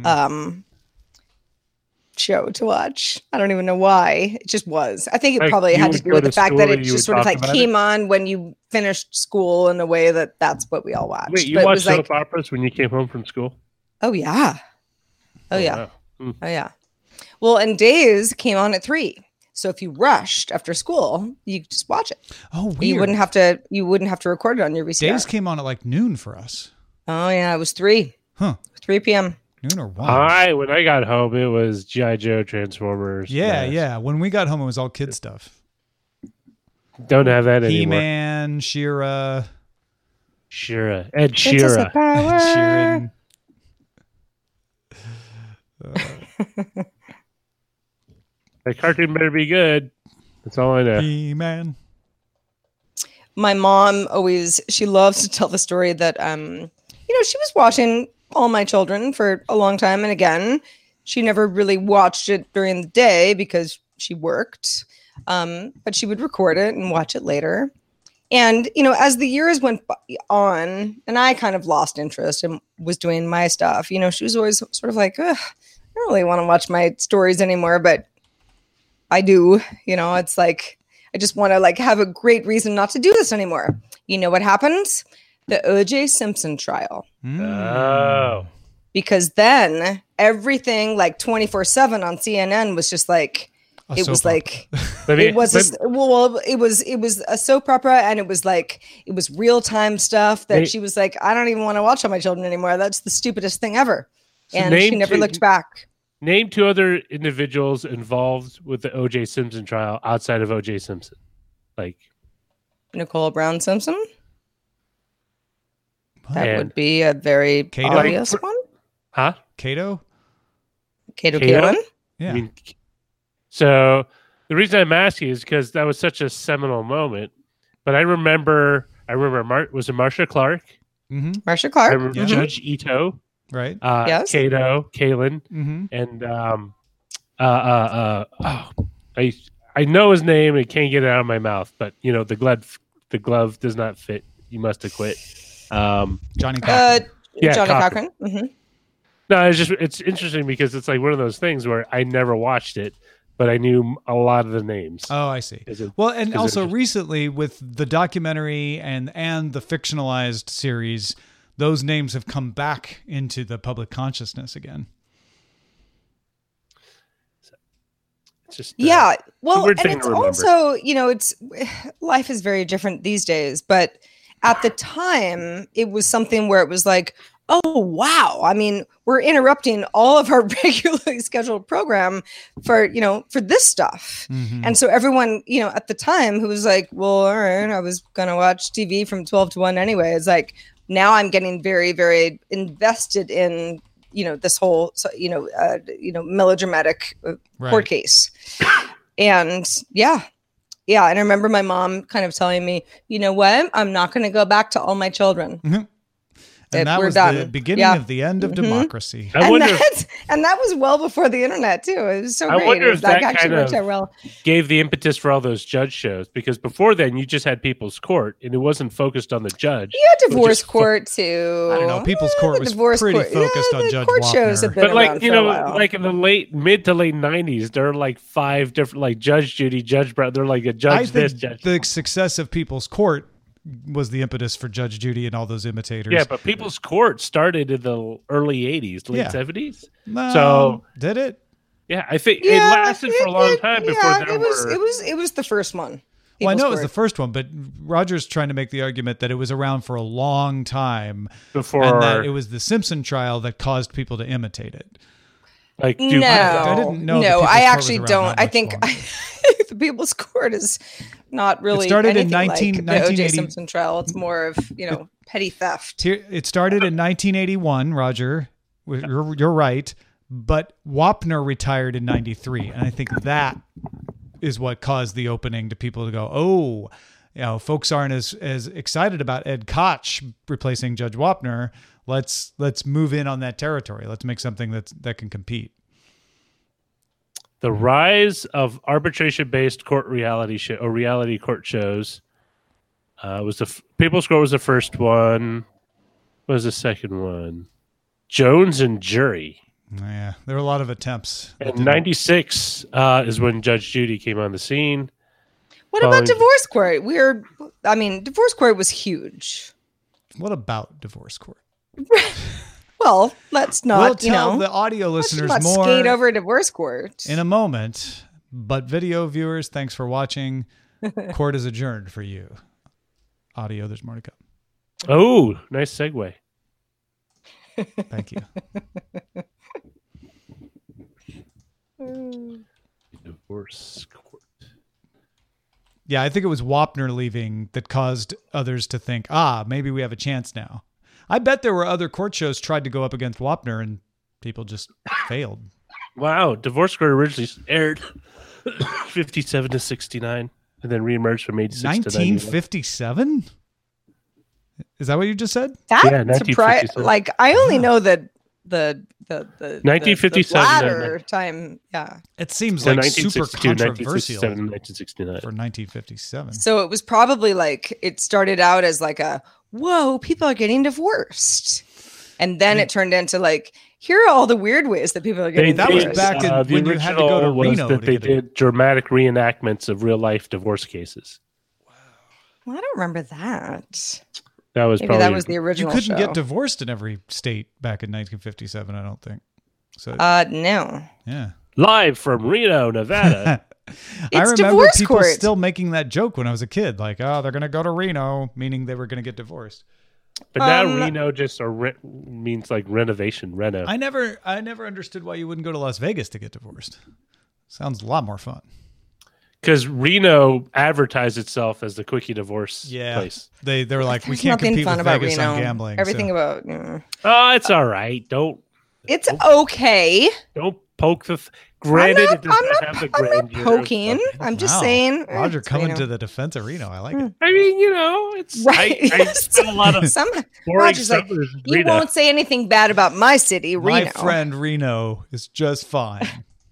show to watch. I don't even know why. It just was. I think it probably had to do with the fact that it just sort of like came on when you finished school in a way that's what we all watched. Wait, you watched soap operas when you came home from school? Oh yeah. Oh yeah. Wow. Oh yeah. Well, and Days came on at 3. So if you rushed after school, you could just watch it. Oh, weird. You wouldn't have to record it on your VCR. Days came on at like noon for us. Oh yeah, it was 3. Huh. 3 p.m. Noon or 1? When I got home, it was G.I. Joe, Transformers. Yeah. When we got home, it was all kid stuff. Don't have that anymore. He-Man, She-Ra. Ed Sheeran. Sheeran. The cartoon better be good. That's all I know. He-Man. My mom she loves to tell the story that she was watching All My Children for a long time, and again, she never really watched it during the day because she worked. But she would record it and watch it later. And, as the years went on and I kind of lost interest and was doing my stuff, she was always sort of like, I don't really want to watch my stories anymore, but I do. It's like, I just want to like have a great reason not to do this anymore. You know what happens? The O.J. Simpson trial. Oh. Because then everything like 24/7 on CNN was just like, it was like it was a soap opera, and it was real time stuff that she was like, I don't even want to watch On My Children anymore. That's the stupidest thing ever. And she never looked back. Name 2 other individuals involved with the O.J. Simpson trial outside of O.J. Simpson. Like Nicole Brown Simpson. That would And- be a very Kato? obvious one. Huh? Kato? Kato Kato? Kaelin. Yeah. So the reason I'm asking is because that was such a seminal moment. But I remember was it Marsha Clark? Mm-hmm. Marsha I Clark. remember Judge Ito, Right. Yes. Kato, Kaelin, Mm-hmm. and I know his name and can't get it out of my mouth, but the glove does not fit. You must have quit. Johnny Cochran. Yeah, Johnny Cochran. Cochran. Mm-hmm. No, it's interesting because it's like one of those things where I never watched it, but I knew a lot of the names. Oh, I see. Is it- Well, and is it also just- recently with the documentary and the fictionalized series, those names have come back into the public consciousness again. It's just Yeah. Well, weird and thing it's to remember. also, life is very different these days, but at the time it was something where it was like, oh, wow. I mean, we're interrupting all of our regularly scheduled program for this stuff. Mm-hmm. And so everyone, at the time who was like, well, all right, I was going to watch TV from 12 to 1 anyway. It's like, now I'm getting very, very invested in, this whole, melodramatic court case. And yeah. And I remember my mom kind of telling me, you know what? I'm not going to go back to All My Children. Mm-hmm. And that we're was done. the beginning Yeah. of the end of Mhm. democracy. I wonder if that was well before the internet too. It was so I great. wonder It was if that actually kind worked of- out well. gave the impetus for all those judge shows, because before then you just had People's Court and it wasn't focused on the judge. You had It was divorce just court too. I don't know. People's Court The was divorce pretty court- focused on the Judge court shows Wapner. have been But like around for a while. like in the mid to late 90s, there are like 5 different, like Judge Judy, Judge Brown. They're like a I judge this, think judge. the success of People's Court was the impetus for Judge Judy and all those imitators. Yeah, but People's Court started in the early 80s, late Yeah. 70s. No, So- did it? Yeah, I think it lasted for a long time before there it was, were. it was the first one. Well, I know it was People's the first one, but Roger's trying to make the argument that it was around for a long time, before and that it was the Simpson trial that caused people to imitate it. like Court. do I didn't know the No, People's I Court actually was around don't. that I much think longer. the People's Court is not really. It started in anything like the O.J. 1980 Simpson trial. It's more of petty theft. It started in 1981, Roger. You're right. But Wapner retired in 93. And I think that is what caused the opening to people to go, oh, folks aren't as excited about Ed Koch replacing Judge Wapner. Let's move in on that territory. Let's make something that can compete. The rise of arbitration-based court reality court shows was People's Court was the first one. What was the second one? Jones and Jury. Yeah, there were a lot of attempts. And 96 is when Judge Judy came on the scene. What about Divorce Court? Divorce Court was huge. What about Divorce Court? Well, let's not. We'll tell the audio listeners more. Skate over Divorce Court in a moment. But video viewers, thanks for watching. Court is adjourned for you. Audio, there's more to come. Oh, nice segue. Thank you. Divorce Court. Yeah, I think it was Wapner leaving that caused others to think, maybe we have a chance now. I bet there were other court shows tried to go up against Wapner and people just failed. Wow. Divorce Court originally aired 57 to 69 and then reemerged from 86 to 1957? Is that what you just said? That surprised. Like, I only know that the 1957 latter time. Yeah. It seems like super controversial 1969 for 1957. So it was probably like it started out as like whoa, people are getting divorced. And then it turned into like, here are all the weird ways that people are getting divorced. That was back when you had to go to Reno. That they did dramatic reenactments of real life divorce cases. Wow. Well, I don't remember that. That was Maybe that was the original. You couldn't get divorced in every state back in 1957, I don't think. So no. Yeah. Live from Reno, Nevada. I remember people still making that joke when I was a kid, like, they're going to go to Reno, meaning they were going to get divorced. But now Reno just means like renovation, reno. I never understood why you wouldn't go to Las Vegas to get divorced. Sounds a lot more fun. Because Reno advertised itself as the quickie divorce place. They're like, we can't compete with Vegas on gambling. Everything about. Oh, it's all right. It's okay. Don't poke the. Granted, it does not have the grandeur. I'm not poking. I'm just saying. Roger coming to the defense of Reno. I like it. I mean, it's right. I spent a lot of boring summers in Reno. You won't say anything bad about my city, Reno. My friend Reno is just fine.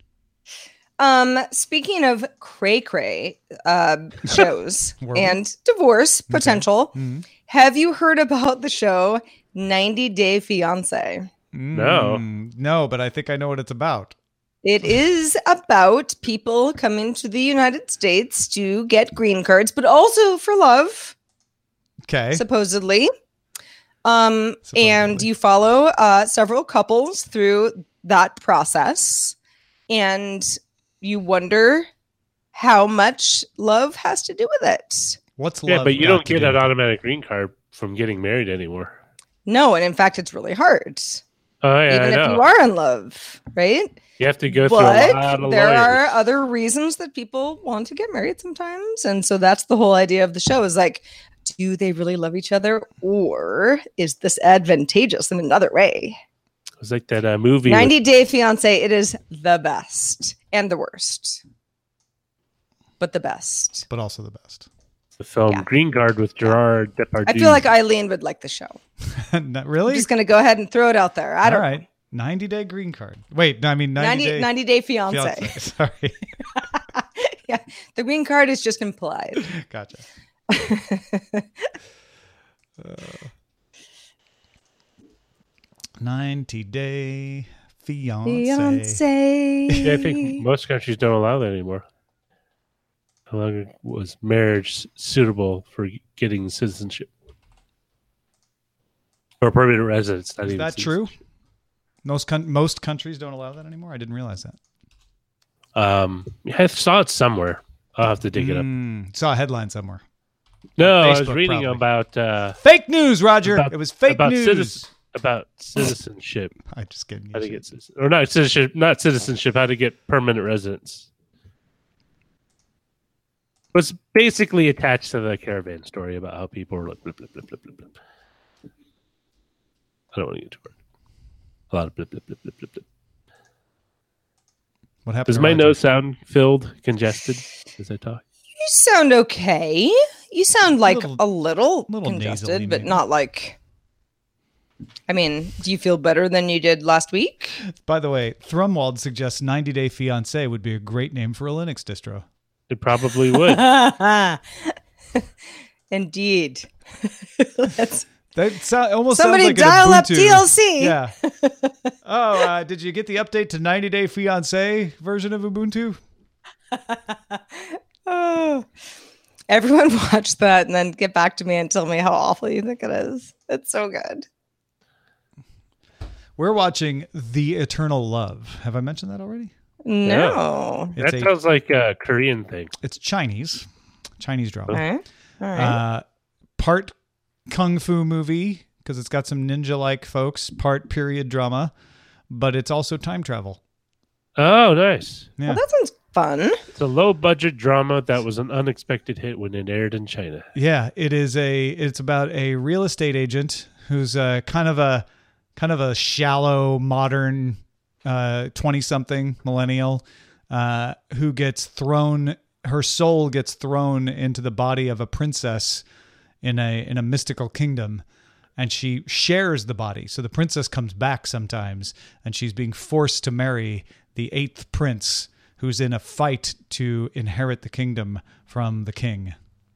Speaking of cray-cray shows and divorce potential, have you heard about the show 90 Day Fiancé? No, but I think I know what it's about. It is about people coming to the United States to get green cards, but also for love. Okay. Supposedly. And you follow several couples through that process, and you wonder how much love has to do with it. What's love? Yeah, but you don't get an automatic green card from getting married anymore. No, and in fact, it's really hard. Oh, yeah, even if you are in love, right? You have to go through a lot of there lawyers. are other reasons that people want to get married sometimes. And so that's the whole idea of the show is like, do they really love each other? Or is this advantageous in another way? It was like that movie. 90 Day Fiancé. It is the best and the worst. But the best. But also the best. The film Green Card with Gerard Depardieu. I feel like Eileen would like the show. Not really? I'm just going to go ahead and throw it out there. I don't know. 90 Day Green Card. Wait, I mean 90 Day Fiancé. Sorry. Yeah, the green card is just implied. Gotcha. 90 Day Fiancé. Yeah, I think most countries don't allow that anymore. How long was marriage suitable for getting citizenship? Or permanent residence. Is that true? Most countries don't allow that anymore? I didn't realize that. I saw it somewhere. I'll have to dig it up. Saw a headline somewhere. No, I was reading about... fake news, Roger. It was fake news. About citizenship. I'm just kidding. How to get or not citizenship, how to get permanent residence. Was basically attached to the caravan story about how people were like, blip, blip, blip, blip, blip, blip. I don't want to get too far. A lot of blip, blip, blip, blip, blip, blip. What happened? Does my nose sound filled, congested as I talk? You sound okay. You sound like a little congested, nasally, but maybe. not like. I mean, do you feel better than you did last week? By the way, Thrumwald suggests 90 Day Fiancé would be a great name for a Linux distro. It probably would. Indeed. That almost Somebody sounds like dial an up Ubuntu. TLC. Yeah. Oh, did you get the update to 90 Day Fiancé version of Ubuntu? Oh. Everyone watch that and then get back to me and tell me how awful you think it is. It's so good. We're watching The Eternal Love. Have I mentioned that already? No. It's That sounds like a Korean thing. It's Chinese drama. All right. Part kung fu movie because it's got some ninja-like folks. Part period drama, but it's also time travel. Oh, nice. Yeah. Well, that sounds fun. It's a low-budget drama that was an unexpected hit when it aired in China. Yeah, it's about a real estate agent who's kind of a shallow modern 20-something millennial who her soul gets thrown into the body of a princess in a mystical kingdom, and she shares the body. So the princess comes back sometimes, and she's being forced to marry the 8th prince, who's in a fight to inherit the kingdom from the king.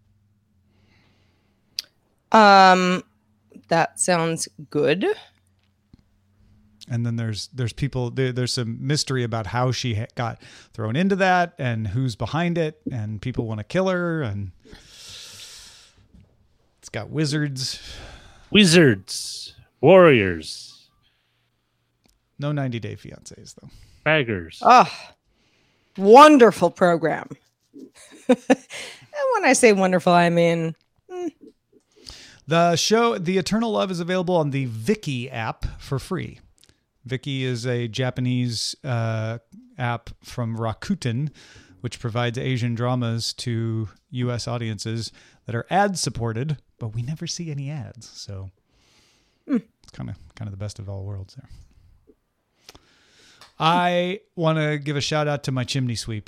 That sounds good. And then there's people, there's some mystery about how she got thrown into that and who's behind it, and people want to kill her, and it's got wizards, warriors. No 90 Day Fiancés though. Baggers. Oh, wonderful program. And when I say wonderful, I mean... The show, The Eternal Love, is available on the Viki app for free. Viki is a Japanese app from Rakuten, which provides Asian dramas to U.S. audiences that are ad-supported, but we never see any ads. So it's kind of the best of all worlds there. I want to give a shout out to my chimney sweep.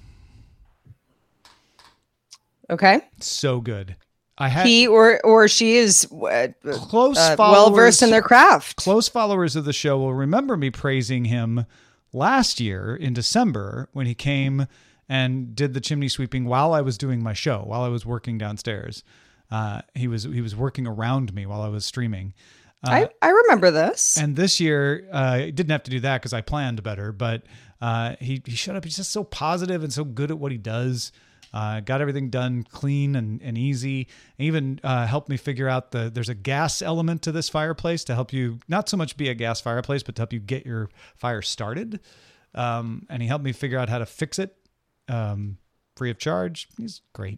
Okay. So good. He or she is close well versed in their craft. Close followers of the show will remember me praising him last year in December when he came and did the chimney sweeping while I was doing my show, while I was working downstairs. He was working around me while I was streaming. I remember this. And this year, I didn't have to do that because I planned better, but he showed up. He's just so positive and so good at what he does. Got everything done clean and easy. And even helped me figure out there's a gas element to this fireplace to help you, not so much be a gas fireplace, but to help you get your fire started. And he helped me figure out how to fix it free of charge. He's great.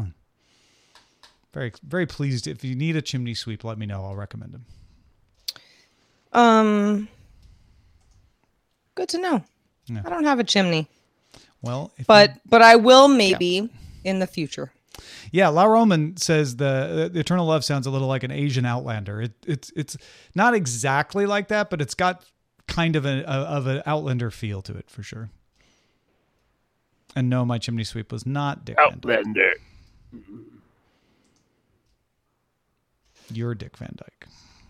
Very, very pleased. If you need a chimney sweep, let me know. I'll recommend him. Good to know. Yeah. I don't have a chimney. Well, but I will maybe in the future. Yeah, La Roman says the Eternal Love sounds a little like an Asian Outlander. It's not exactly like that, but it's got kind of an Outlander feel to it for sure. And no, my chimney sweep was not Dick Outlander. Van Dyke. You're Dick Van Dyke.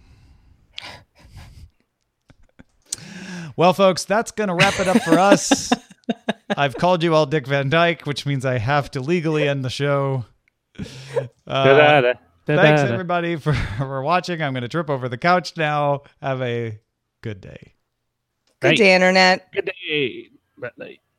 Well, folks, that's going to wrap it up for us. I've called you all Dick Van Dyke, which means I have to legally end the show. Thanks, everybody, for watching. I'm going to trip over the couch now. Have a good day. Good day, Internet. Good day. Night.